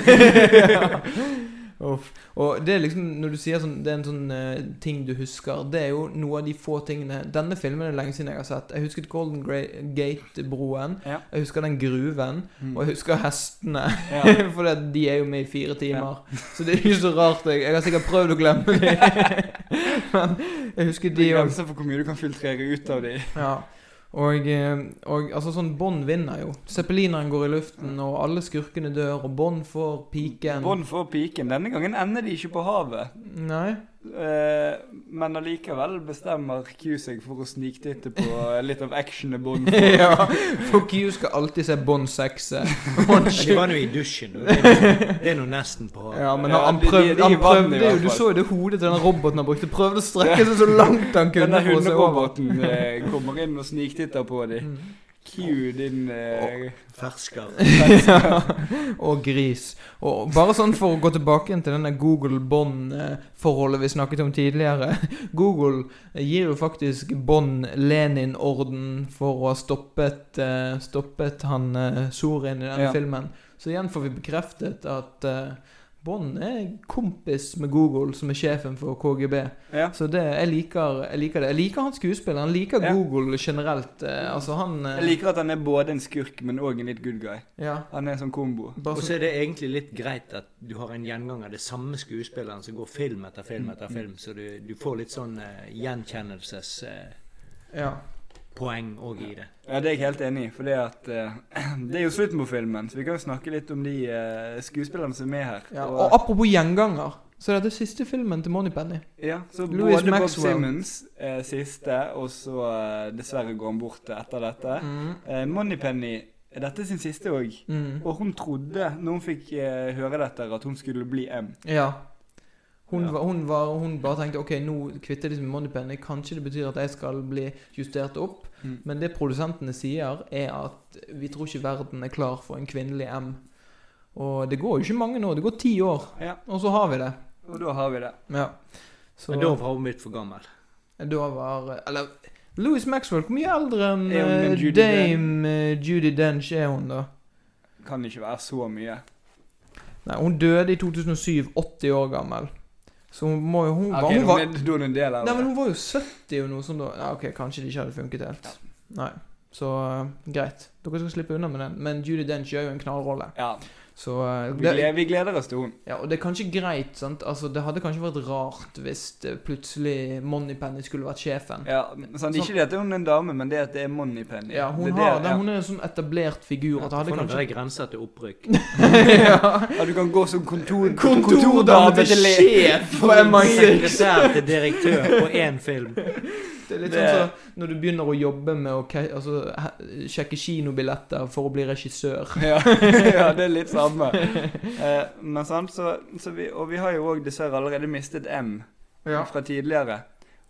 Og det er liksom, når du sier sånn, det er en sånn ting du husker, det er jo noe av de få tingene. Denne filmen er lenge siden jeg har sett. Jeg husket Golden Gate-broen, jeg husker den gruven, og jeg husker hestene. For de er jo med i 4 timer. Så det er ikke så rart. Jeg har sikkert prøvd å glemme dem. Men jeg husker de også. Det grenser for hvor mye du kan filtrere ut av dem. Ja. Og altså sånn, Bond vinner jo. Zeppelineren går i luften, og alle skurkene dør, og Bond får piken. Denne gangen ender de ikke på havet. Nei. Men allikevel bestemmer Q seg for å sniktitte på litt av actionet Bond får. Ja, for Q skal alltid se Bond sexe. De var jo i dusjen. Det er noe nesten på havet. Ja, men han prøvde jo. Du så jo det hodet til den roboten han brukte. Prøvde å strekke seg så langt han kunne. Denne hunderoboten kommer inn og sniktitter på dem. Q, din fersker. Og gris. Og bare sånn for å gå tilbake til denne Google-Bond-forholdet vi snakket om tidligere. Google gir jo faktisk Bond Lenin-orden for å ha stoppet han Sorin i denne filmen. Så igjen får vi bekreftet at Bond er kompis med Google, som er sjefen for KGB. Så jeg liker det. Jeg liker hans skuespiller. Han liker Google generelt. Jeg liker at han er både en skurk, men også en litt good guy. Han er en sånn kombo. Og så er det egentlig litt greit at du har en gjengang av det samme skuespilleren som går film etter film etter film, så du får litt sånn gjenkjennelses poeng også i det. Ja, det er jeg helt enig i, for det er jo slutten på filmen, så vi kan jo snakke litt om de skuespillerne som er med her. Ja, og apropos gjenganger, så er det siste filmen til Moneypenny. Ja, så Louis både Maxwell. Bob Simmons siste, og så dessverre går han bort etter dette. Moneypenny, dette er sin siste også, og hun trodde, når hun fikk høre dette, at hun skulle bli M. Ja. Hun bare tenkte, ok, nå kvitter de med Moneypenny, kanskje det betyr at jeg skal bli justert opp, men det produsentene sier er at vi tror ikke verden er klar for en kvinnelig M. Og det går jo ikke mange nå, det går 10 år, og så har vi det. Og da har vi det. Ja. Men da var hun blitt for gammel. Da var, eller Louis Maxwell, hvor mye eldre enn Judi Dame Judi Dench hun da? Kan ikke være så mye. Nei, hun døde i 2007, 80 år gammel. Så hun må jo... Hun var en del av det. Nei, men hun var jo 70 og noe sånt da. Ja, ok, kanskje det ikke hadde funket helt. Nei, så greit. Dere skal slippe unna med den. Men Judi Dench gjør jo en knallrolle. Ja. Så vi gleder oss til hun. Ja, og det er kanskje greit, sant? Altså, det hadde kanskje vært rart hvis plutselig Moneypenny skulle vært sjefen. Ja, sant? Ikke det at hun en dame, men det at det Moneypenny. Ja, hun er en sånn etablert figur. Ja, det får kanskje være grenser til opprykk. Ja, du kan gå som kontordame til sjef på MI6. Sekretær til direktør på en film. Det er litt sånn så når du begynner å jobbe med å sjekke kinobilletter for å bli regissør. Ja, det er litt samme. Men sant, og vi har jo også dessverre allerede mistet M fra tidligere.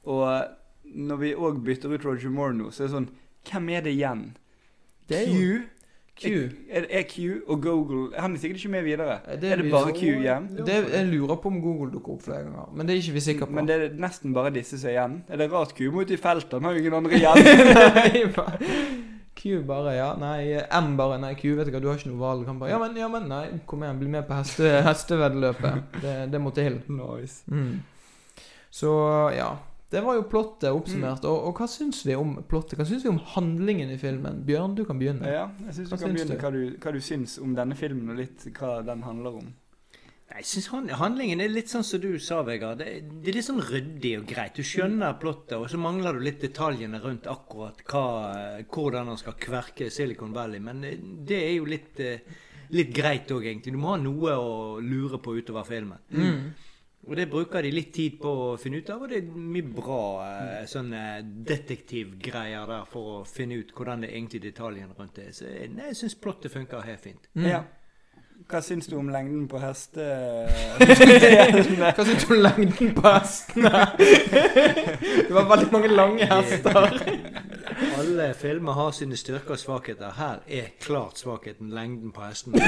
Og når vi også bytter ut Roger Moore nå, så er det sånn, hvem er det igjen? Det er Q? Q. Er Q og Google, han er sikkert ikke med videre. Er det bare Q igjen? Jeg lurer på om Google dukker opp flere ganger, men det er ikke vi sikre på. Men det er nesten bare disse som er igjen. Er det rart Q må ut i feltet? Han har jo ingen andre igjen. Nei, Q bare, ja. Nei, M bare, nei, Q, vet du hva, du har ikke noe valg. Han bare, ja, men, nei, kom igjen, bli med på hesteveddeløpet. Det må til. Nice. Så, ja. Det var jo plottet oppsummert, og hva synes vi om plottet? Hva synes vi om handlingen i filmen? Bjørn, du kan begynne. Ja, jeg synes du kan begynne hva du synes om denne filmen, og litt hva den handler om. Jeg synes handlingen er litt sånn som du sa, Vegard. Det er litt sånn ryddig og greit. Du skjønner plottet, og så mangler du litt detaljene rundt akkurat hvordan han skal kverke Silicon Valley, men det er jo litt greit også, egentlig. Du må ha noe å lure på utover filmen. Og det bruker de litt tid på å finne ut av, og det er mye bra sånne detektivgreier der for å finne ut hvordan det er egentlig detaljen rundt det. Så jeg synes plottet funker helt fint. Ja. Hva synes du om lengden på heste? Hva synes du om lengden på hestene? Det var veldig mange lange hester. Alle filmer har sine styrker og svakheter. Her er klart svakheten lengden på hestene.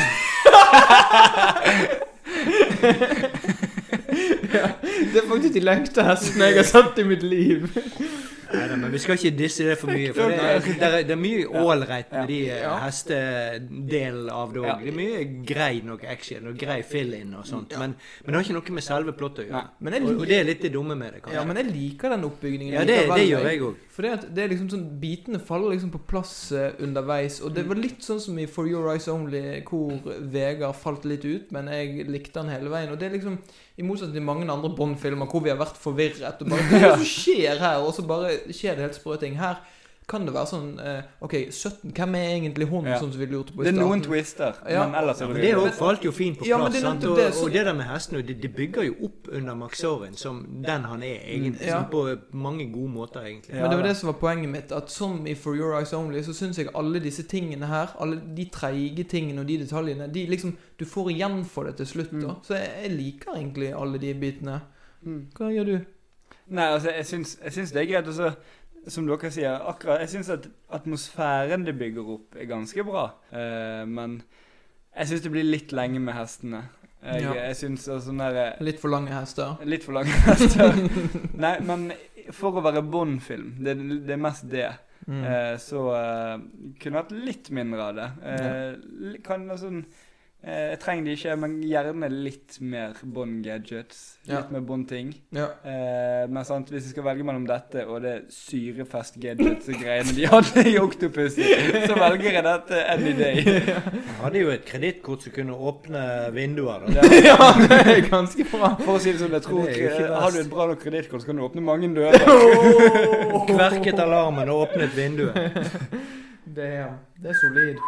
Ja, det er faktisk de lengste hestene jeg har sett i mitt liv. Neida, men vi skal ikke disse det for mye, for det er mye ålreit med de hestedelen av det også. Det er mye grei nok action og grei fill-in og sånt, men det har ikke noe med selve plottet å gjøre. Og det er litt det dumme med det, kanskje. Ja, men jeg liker den oppbyggingen. Ja, det gjør jeg også. For det er liksom sånn, bitene faller liksom på plass underveis, og det var litt sånn som i For Your Eyes Only, hvor Vegard falt litt ut, men jeg likte den hele veien, og det er liksom i motsetning til mange andre Bond-filmer hvor vi har vært forvirret og bare, hva skjer her? Og så bare skjer det helt sprø ting. Her kan det være sånn, ok, 17, hvem er egentlig hun som vi lurte på i starten? Det er noen twister, men ellers er det falt jo fint på plass, sant? Og det der med hestene, det bygger jo opp under Max Zorin som den han er egentlig, på mange gode måter egentlig. Men det var det som var poenget mitt, at som i For Your Eyes Only, så synes jeg alle disse tingene her, alle de treige tingene og de detaljene, de liksom, du får igjen for det til slutt da. Så jeg liker egentlig alle de bitene. Hva gjør du? Nei, altså, jeg synes det er greit, og så som dere sier, akkurat, jeg synes at atmosfæren det bygger opp er ganske bra, men jeg synes det blir litt lenge med hestene. Jeg synes sånn der... Litt for lange hester. Litt for lange hester. Nei, men for å være Bond-film, det er mest det. Så kunne vært litt mindre av det. Kan sånn... Jeg trenger det ikke, men gjerne litt mer Bond-gadgets, litt mer Bond-ting. Men sant, hvis jeg skal velge mellom dette og det syrefest-gadgets og greiene de hadde i Octopus, så velger jeg dette any day. Jeg hadde jo et kredittkort som kunne åpne vinduer. Da. Ja, det er ganske bra. For å si det sånn, jeg tror har du et bra nok kredittkort, så kan du åpne mange dører. Kverket alarmen og åpnet vinduet. Det er solid.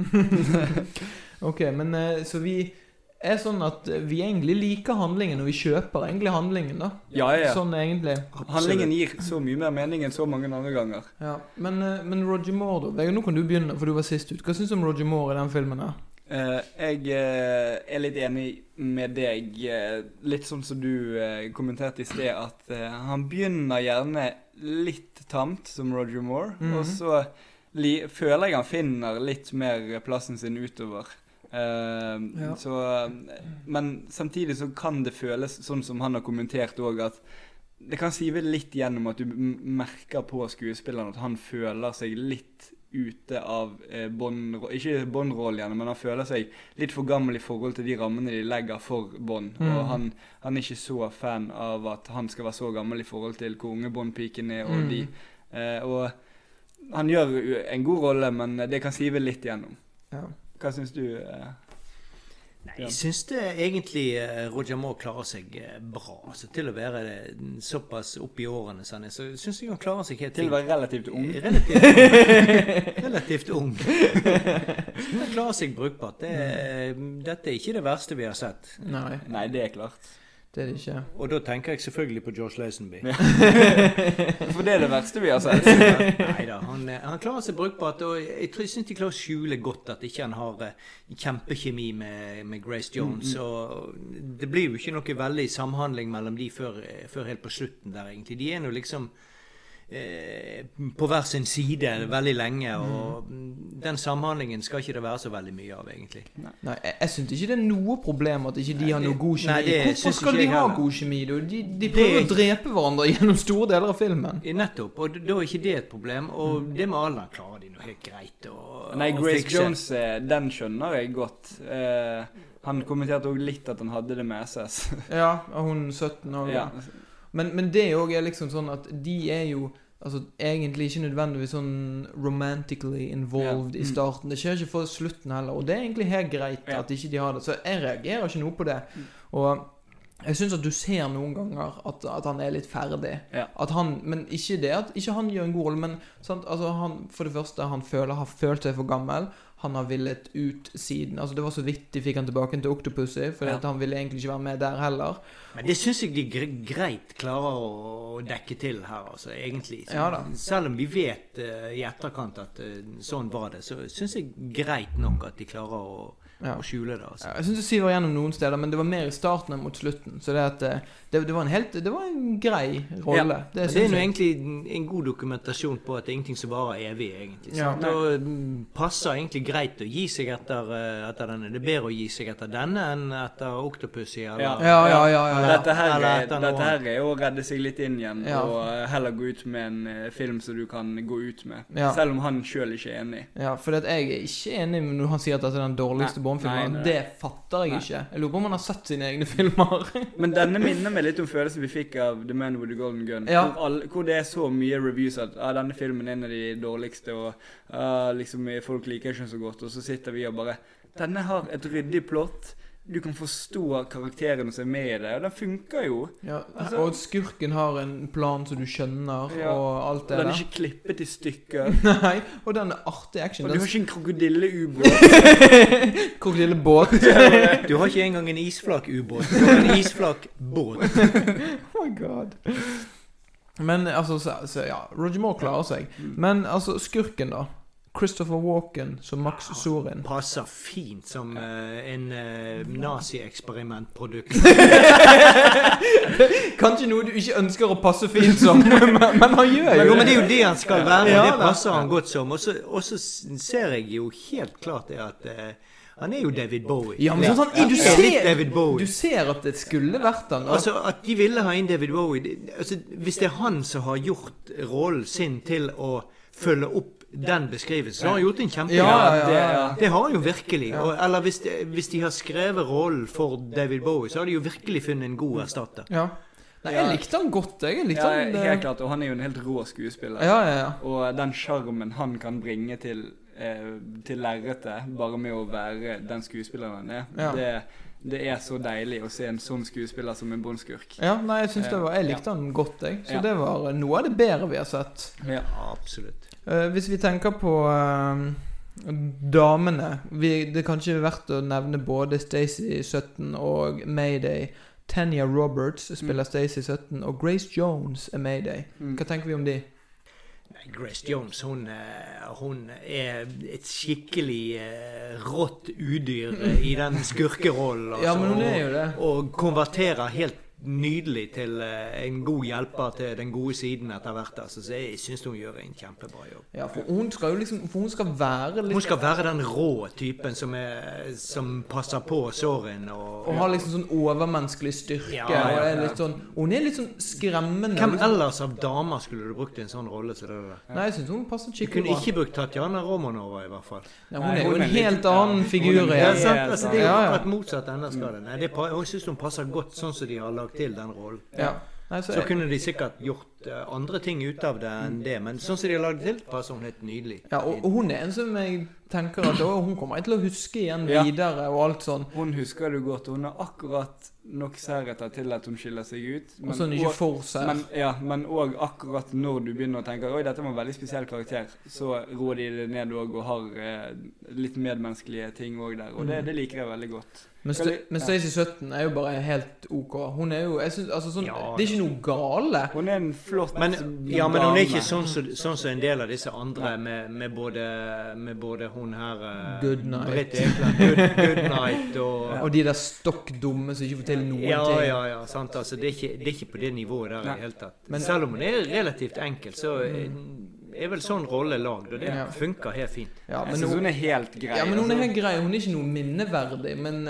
Ok, men så vi er sånn at vi egentlig liker handlingen, og vi kjøper egentlig handlingen da. Ja. Sånn egentlig. Handlingen gir så mye mer mening enn så mange andre ganger. Ja, men Roger Moore da, Vegard, nå kan du begynne, for du var sist ut. Hva synes du om Roger Moore i den filmen da? Jeg er litt enig med deg, litt sånn som du kommenterte i sted, at han begynner gjerne litt tamt som Roger Moore, og så føler jeg han finner litt mer plassen sin utover. Så, men samtidig så kan det føles sånn som han har kommentert også, at det kan sive litt gjennom at du merker på skuespilleren at han føler seg litt ute av ikke Bond-rollen igjen, men han føler seg litt for gammel i forhold til de rammene de legger for Bond. Og han er ikke så fan av at han skal være så gammel i forhold til hvor unge Bond-piken er og de. Og han gjør en god rolle, men det kan sive litt gjennom. Ja. Hva synes du? Nei, jeg synes det egentlig Roger Moore klarer seg bra. Altså, til å være såpass opp i årene, så synes jeg han klarer seg helt til å være relativt ung. Relativt ung. Han klarer seg brukbart. Dette er ikke det verste vi har sett. Nei, det er klart. Det er det ikke. Og da tenker jeg selvfølgelig på George Lazenby. For det er det verste vi har sett. Neida, han klarer seg brukbart, og jeg synes de klarer å skjule godt at ikke han har kjempekjemi med Grace Jones, og det blir jo ikke noe veldig samhandling mellom de før helt på slutten der egentlig. De er jo liksom på hver sin side veldig lenge, og den samhandlingen skal ikke det være så veldig mye av egentlig. Nei, jeg synes ikke det er noe problem at ikke de har noe god kjemi. Hvorfor skal de ha god kjemi? De prøver å drepe hverandre gjennom store deler av filmen. Nettopp, og da er ikke det et problem, og det med alderen klarer de noe helt greit Nei, Grace Jones, den skjønner jeg godt. Han kommenterte også litt at han hadde det med SS. Ja, hun 17 år. Ja. Men det er jo liksom sånn at de er jo egentlig ikke nødvendigvis sånn romantically involved i starten. Det skjer ikke for slutten heller, og det er egentlig helt greit at ikke de har det. Så jeg reagerer ikke noe på det. Og jeg synes at du ser noen ganger at han er litt ferdig. At han, men ikke det at ikke han gjør en god rolle, men sant, han, for det første, han har følt seg for gammel. Han har villet ut siden. Altså det var så vidt de fikk han tilbake til Octopussy, for han ville egentlig ikke være med der heller. Men det synes jeg de greit klarer å dekke til her, altså, egentlig. Selv om vi vet i etterkant at sånn var det, så synes jeg greit nok at de klarer å skjule det. Altså. Jeg synes det siver gjennom noen steder, men det var mer i starten enn mot slutten. Så det var en grei rolle. Det er jo egentlig en god dokumentasjon på at det er ingenting som varer evig, egentlig. Så da passer egentlig greit å gi seg etter denne. Det er bedre å gi seg etter denne enn etter Octopussy. Dette her er jo å redde seg litt inn igjen, og heller gå ut med en film som du kan gå ut med. Selv om han selv ikke er enig. Ja, for jeg er ikke enig når han sier at dette er den dårligste Bond-filmen. Det fatter jeg ikke. Jeg lurer på om han har sett sine egne filmer. Men denne minner meg litt om følelsen vi fikk av The Man with the Golden Gun. Hvor det er så mye reviews at denne filmen er en av de dårligste, og liksom folk liker ikke så godt, og så sitter vi og bare denne har et ryddig plott, du kan forstå karakterene som er med i det, og den funker jo. Og skurken har en plan som du skjønner, og alt det der. Og den er ikke klippet i stykker. Nei, og den er artig action. Og du har ikke en krokodilleubåt. Krokodillebåt. Du har ikke engang en isflak-ubåt, du har en isflak-båt. Oh my god. Men altså, Roger Moore klarer seg. Men altså, skurken da, Christopher Walken som Max Zorin passer fint som en nazi-eksperimentprodukt. Kanskje noe du ikke ønsker å passe fint som, men han gjør jo men det er jo det han skal være, og det passer han godt som. Og så ser jeg jo helt klart det at han er jo David Bowie. Ja, men sånn, du ser at det skulle vært han. Altså, at de ville ha inn David Bowie, hvis det er han som har gjort rollen sin til å følge opp den beskrivelsen, så har han gjort en kjempejobb. Det har han jo virkelig. Eller hvis de har skrevet rollen for David Bowie, så har de jo virkelig funnet en god erstatter. Nei, jeg likte han godt. Helt klart, og han er jo en helt rå skuespiller. Og den charmen han kan bringe til lerretet, bare med å være den skuespilleren han er, det er så deilig å se en sånn skuespiller som en bondskurk. Nei, jeg synes jeg likte han godt, så det var noe av det bedre vi har sett. Ja, absolutt. Hvis vi tenker på damene, det kan ikke verdt å nevne både Stacey 17 og Mayday. Tanya Roberts spiller Stacey 17, og Grace Jones er Mayday. Hva tenker vi om de? Grace Jones, hun er et skikkelig rått udyr i den skurkerollen. Ja, men hun er jo det. Og konverterer helt nydelig til en god hjelper til den gode siden etter hvert. Altså, så jeg synes hun gjør en kjempebra jobb. Ja, for hun skal jo liksom, for hun skal være litt... Hun skal være den rå typen som passer på såren. Og har liksom sånn overmenneskelig styrke. Og er litt sånn, hun er litt sånn skremmende. Hvem ellers av damer skulle du brukt i en sånn rolle til det der? Nei, jeg synes hun passer Du skikkelig kunne ikke brukt Tatjana Romanova i hvert fall. Nei, hun er jo en helt annen figur. Ja, sant? Altså, det er jo akkurat motsatt enda skal det. Nei, jeg synes hun passer godt sånn som de har lagt til den rollen. Ja. Nei, så kunne de sikkert gjort andre ting ut av det enn det, men sånn som de har lagt til, passer hun helt nydelig. Ja, og hun er en som jeg tenker at hun kommer til å huske igjen videre og alt sånn. Hun husker du godt, hun har akkurat nok særheter til at hun skiller seg ut. Og sånn ikke for seg. Men også akkurat når du begynner å tenke, oi, dette var en veldig spesiell karakter, så roer de det ned og har litt medmenneskelige ting også der, og det liker jeg veldig godt. Men Stacey Sutton er jo bare helt ok. Hun er jo, jeg synes, altså sånn, det er ikke noe gale. Hun er en flott men hun er ikke sånn som en del av disse andre med både hun her Goodnight Goodnight og de der stokk dumme som ikke forteller noen ting. Ja, sant, altså det er ikke på det nivået der i hele tatt. Men selv om hun er relativt enkel, så er vel sånn rolle lagd, og det funker helt fint. Ja, men hun er helt grei. Ja, men hun er helt grei. Hun er ikke noe minneverdig, men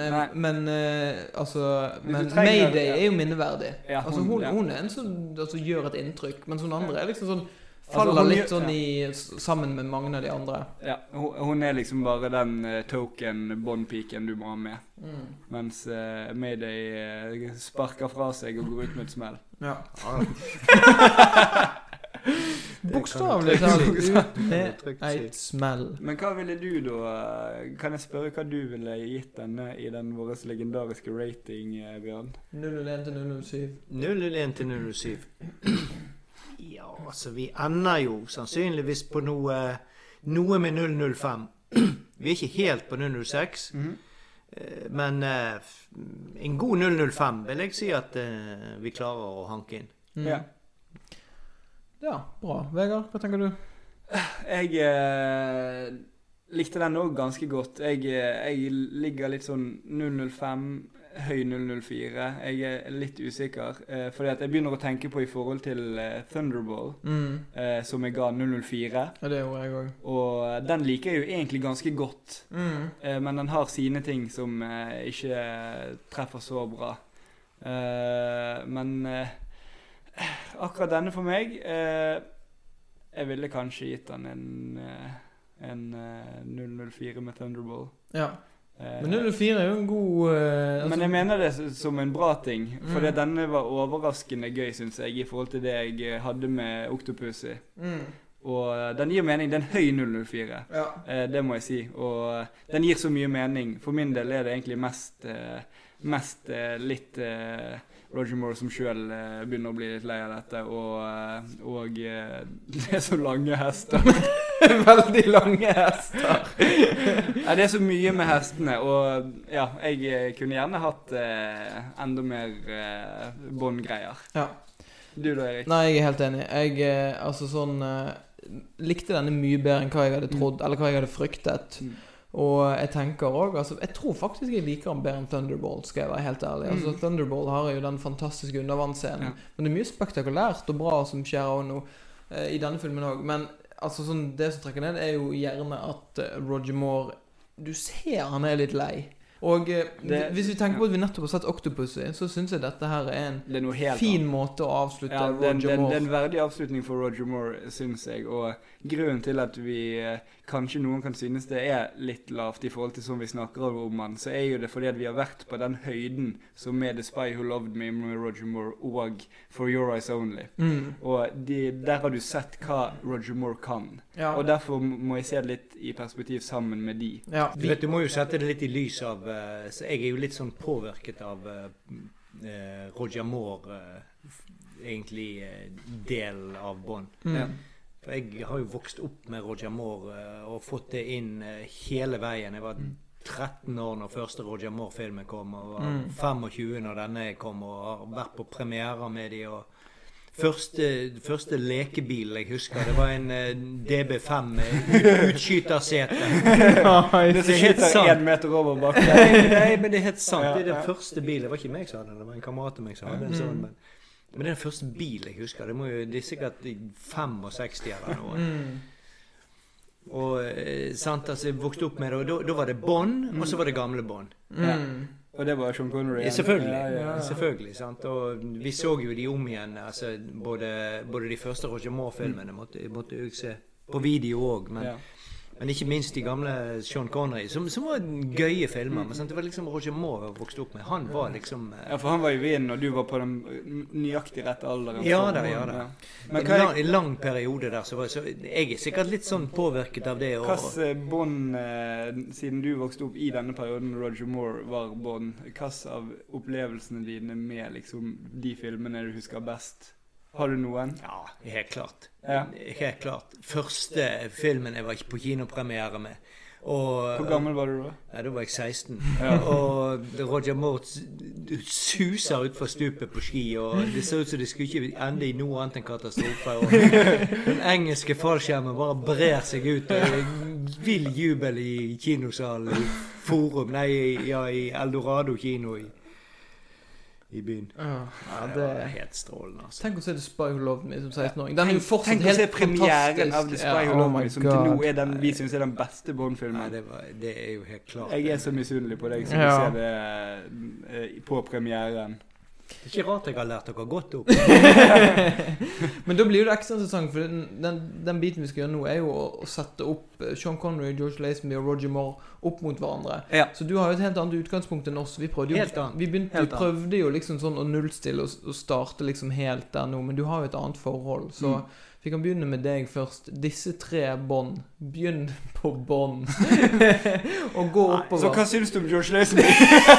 Mayday er jo minneverdig. Ja, altså, hun er en som gjør et inntrykk, mens hun andre er liksom sånn faller litt sånn sammen med mange av de andre. Ja, hun er liksom bare den token bondpiken du må ha med. Mens Mayday sparker fra seg og går ut med et smell. Ja. Bokstavlig talt med et smell. Men hva ville du da, kan jeg spørre hva du ville gitt denne i den våres legendariske rating, Bjørn? 001 til 007. 001 til 007. Ja, altså vi ender jo sannsynligvis på noe med 005. Vi er ikke helt på 006, men en god 005 vil jeg si at vi klarer å hanke inn. Ja, bra. Vegard, hva tenker du? Jeg likte den også ganske godt. Jeg ligger litt sånn 005, høy 004. Jeg er litt usikker, fordi at jeg begynner å tenke på i forhold til Thunderball, som jeg ga 004. Ja, det gjorde jeg også. Og den liker jeg jo egentlig ganske godt, men den har sine ting som ikke treffer så bra. Men akkurat denne for meg, jeg ville kanskje gitt den en 004 med Thunderball. Ja. Men 004 er jo en god... Men jeg mener det som en bra ting, for denne var overraskende gøy, synes jeg, i forhold til det jeg hadde med Octopussy. Og den gir mening, den høy 004, det må jeg si. Og den gir så mye mening. For min del er det egentlig mest litt... Roger Moore som selv begynner å bli litt lei av dette, og det er så lange hester. Veldig lange hester. Ja, det er så mye med hestene, og ja, jeg kunne gjerne hatt enda mer båndgreier. Ja. Du da, Erik? Nei, jeg er helt enig. Jeg likte denne mye bedre enn hva jeg hadde trodd, eller hva jeg hadde fryktet. Og jeg tenker også, jeg tror faktisk jeg liker den bedre enn Thunderball, skal jeg være helt ærlig. Altså, Thunderball har jo den fantastiske undervannsscenen, men det er mye spektakulært og bra som skjer av noe i denne filmen også. Men altså, sånn, det som trekker ned er jo gjerne at Roger Moore, du ser han er litt lei. Og hvis vi tenker på at vi nettopp har sett Octopussy, så synes jeg dette her er en fin måte å avslutte Roger Moore. Det er en verdig avslutning for Roger Moore, synes jeg, og grunnen til at vi kanskje noen kan synes det er litt lavt i forhold til som vi snakker om han, så er jo det fordi at vi har vært på den høyden som med The Spy Who Loved Me med Roger Moore og For Your Eyes Only. Og der har du sett hva Roger Moore kan. Ja. Og derfor må jeg se det litt i perspektiv sammen med de. Ja. Du må jo sette det litt i lys av, så jeg er jo litt sånn påvirket av Roger Moore, egentlig del av Bond. Ja. For jeg har jo vokst opp med Roger Moore og fått det inn hele veien. Jeg var 13 år når første Roger Moore-filmen kom, og var 25 når denne kom, og har vært på premiere med de, og første lekebil jeg husker. Det var en DB5 utskytersete. Det skyter 1 meter over bakken. Nei, men det er helt sant. Det er den første bilen. Det var ikke meg som hadde den, det var en kamerat av meg som hadde en sånn. Men det er den første bilen jeg husker. Det er sikkert 65 eller noe. Og sant, altså jeg vokste opp med det, og da var det bånd, og så var det gamle bånd. Og det var Sean Connery. Selvfølgelig, sant. Og vi så jo de om igjen, altså både de første Roger Moore-filmene måtte jeg se på video også, men ikke minst de gamle Sean Connery, som var gøye filmer, men sant, det var liksom Roger Moore vokste opp med. Han var liksom... Ja, for han var i vinden, og du var på den nøyaktig rette alderen. Ja da. Men en lang periode der, så jeg er sikkert litt sånn påvirket av det. Hvilke bånd, siden du vokste opp i denne perioden Roger Moore var bånd, hvilke av opplevelsene dine med liksom, de filmene du husker best? Har du noen? Ja, helt klart. Helt klart. Første filmen jeg var ikke på kinopremiere med. Hvor gammel var du da? Ja, da var jeg 16. Og Roger Moore suser ut fra stupet på ski, og det ser ut som det skulle ikke ende i noe annet enn katastrofe. Og den engelske fallskjermen bare brer seg ut, og vill jubel i kinosalen, i Forum, i Eldorado kino i byen. Det er helt strålende, altså. Tenk å se The Spy Who Loved Me som 16-åring. Den er jo fortsatt helt fantastisk. Tenk å se premieren av The Spy Who Loved Me, som til nå er den vi synes er den beste Bond-filmen. Det er jo helt klart. Jeg er så misunnelig på deg som ser det på premieren. Det er ikke rart jeg har lært dere godt opp. Men da blir det ekstra interessant, for den biten vi skal gjøre nå er jo å sette opp Sean Connery, George Lazenby og Roger Moore opp mot hverandre. Så du har jo et helt annet utgangspunkt enn oss. Vi prøvde jo liksom sånn å nullstille og starte liksom helt der nå, men du har jo et annet forhold, så vi kan begynne med deg først. Disse 3 bånd. Begynn på bånd. Og gå oppover. Så hva synes du om George Lazenby?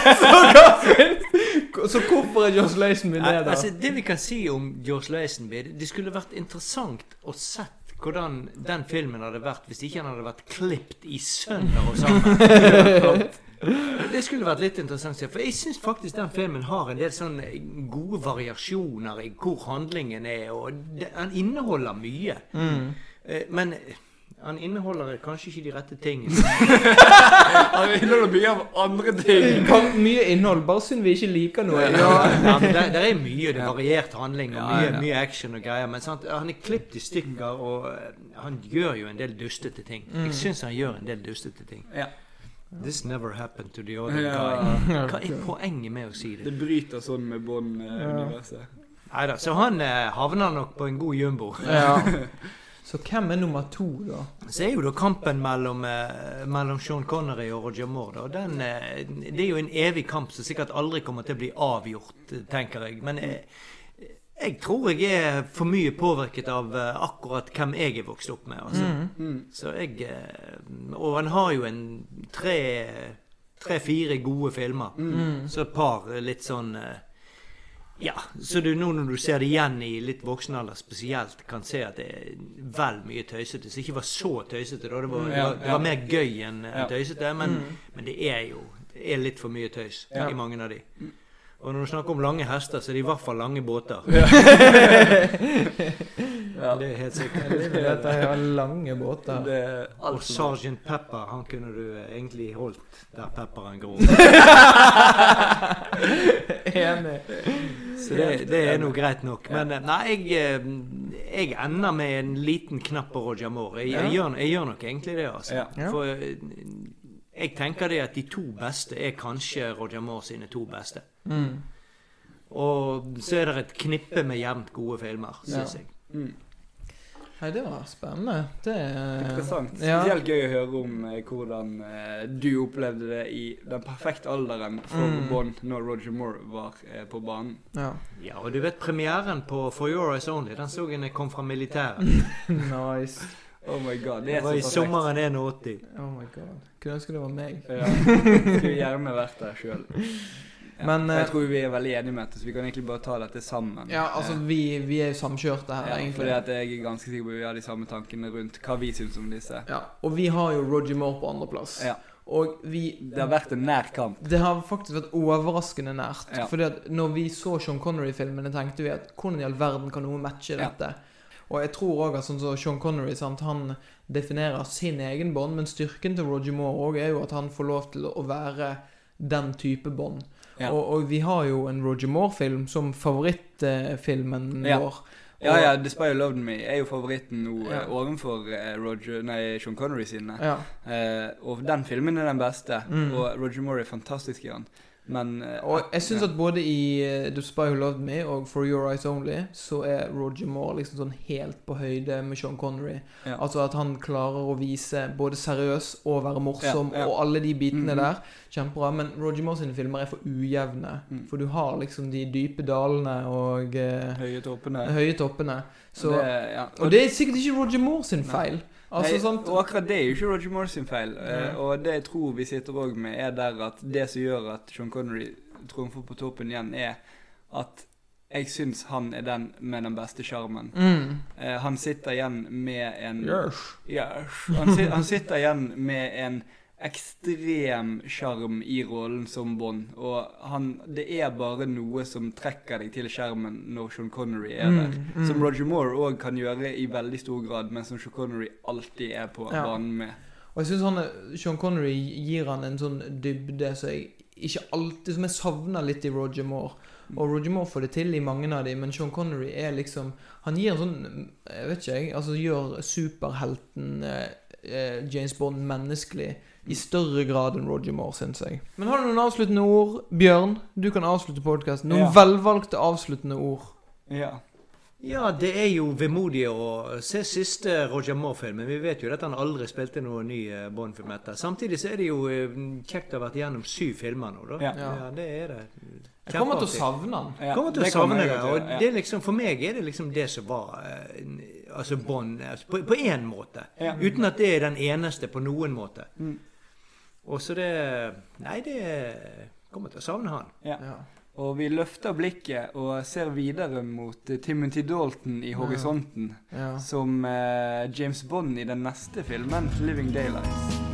Så hvorfor er George Lazenby det da? Altså, det vi kan si om George Lazenby, det skulle vært interessant å sett hvordan den filmen hadde vært hvis ikke han hadde vært klippet i sønder og sammen. Det skulle vært litt interessant, for jeg synes faktisk den filmen har en del sånne gode variasjoner i hvor handlingen er, og den inneholder mye. Men han inneholder kanskje ikke de rette tingene. Han inneholder mye av andre ting. Mye innhold, bare synes vi ikke liker noe. Men det er mye, det er variert handling, og mye action og greier, men sant, han er klippet i stykker, og han gjør jo en del dustete ting. Jeg synes han gjør en del dustete ting. This never happened to the other guy. Hva er poenget med å si det? Det bryter sånn med Bond-universet. Neida, så han havner nok på en god jumbo. Så hvem er nummer 2 da? Så er jo da kampen mellom Sean Connery og Roger Moore da. Det er jo en evig kamp som sikkert aldri kommer til å bli avgjort, tenker jeg. Men jeg tror jeg er for mye påvirket av akkurat hvem jeg er vokst opp med, altså. Så og han har jo en 3-4 gode filmer. Så et par litt sånn så du nå når du ser det igjen i litt voksen alder spesielt kan se at det er vel mye tøysete, så ikke var så tøysete da, det var mer gøy enn tøysete, men det er litt for mye tøys i mange av de. Og når du snakker om lange hester, så er det i hvert fall lange båter. Det er helt sikkert. Dette er lange båter. Og Sergeant Pepper, han kunne du egentlig holdt der pepperen gror. Enig. Så det er noe greit nok. Men nei, jeg ender med en liten knapp på Roger Moore. Jeg gjør nok egentlig det, altså. For jeg tenker det at de 2 beste er kanskje Roger Moore sine 2 beste. Og så er det et knippe med jevnt gode filmer, synes jeg. Nei, det var spennende. Det interessant. Spesielt gøy å høre om hvordan du opplevde det i den perfekte alderen for Bond når Roger Moore var på banen. Ja, og du vet premieren på For Your Eyes Only, den så jeg kom fra militæret. Nice. Oh my god, det var i sommeren 81. Oh my god, kunne ønske det var meg. Skulle gjerne vært der selv. Men jeg tror vi er veldig enige med det, så vi kan egentlig bare ta dette sammen. Ja, altså vi er jo samkjørte her egentlig. Fordi at jeg er ganske sikker på at vi har de samme tankene rundt hva vi synes om disse. Ja, og vi har jo Roger Moore på andreplass. Og det har vært en nær kamp. Det har faktisk vært overraskende nært. Ja. Fordi at når vi så Sean Connery-filmene, tenkte vi at hvordan i all verden kan noe matche dette? Og jeg tror også at sånn som Sean Connery, sant, han definerer sin egen Bond, men styrken til Roger Moore også er jo at han får lov til å være den type Bond. Ja. Og vi har jo en Roger Moore-film som favorittfilmen vår. Ja, The Spy Who Loved Me er jo favoritten nå ovenfor Sean Connery sine. Og den filmen er den beste, og Roger Moore er fantastisk i den. Men, og jeg synes at både i The Spy Who Loved Me og For Your Eyes Only så er Roger Moore liksom sånn helt på høyde med Sean Connery. Altså at han klarer å vise både seriøs og være morsom og alle de bitene der. Kjempebra, men Roger Moore sine filmer er for ujevne. For du har liksom de dype dalene og høye toppene. Så, og det er sikkert ikke Roger Moore sin feil. Altså, og akkurat det er jo ikke Roger Moore sin feil. Og det jeg tror vi sitter også med er der at det som gjør at Sean Connery trumfer på toppen igjen er at jeg synes han er den med den beste charmen. Han sitter igjen med en han sitter igjen med en ekstrem charm i rollen som Bond, og det er bare noe som trekker deg til skjermen når Sean Connery er der, som Roger Moore også kan gjøre i veldig stor grad, men som Sean Connery alltid er på banen med. Og jeg synes Sean Connery gir han en sånn dybde som jeg ikke alltid, som jeg savner litt i Roger Moore. Og Roger Moore får det til i mange av dem, men Sean Connery er liksom, han gir en sånn, jeg vet ikke, altså gjør superhelten James Bond menneskelig i større grad enn Roger Moore, synes jeg. Men har du noen avsluttende ord? Bjørn, du kan avslutte podcasten. Noen velvalgte avsluttende ord. Ja, det er jo vemodig å se siste Roger Moore-filmen. Vi vet jo at han aldri spilte noen ny Bond-film etter. Samtidig så er det jo kjekt å ha vært gjennom 7 filmer nå, da. Ja, det er det. Jeg kommer til å savne han. Jeg kommer til å savne det, og det er liksom, for meg er det liksom det som var altså Bond, på en måte. Uten at det er den eneste på noen måte. Og så det kommer til å savne han. Og vi løfter blikket og ser videre mot Timothy Dalton i horisonten som James Bond i den neste filmen, Living Daylights.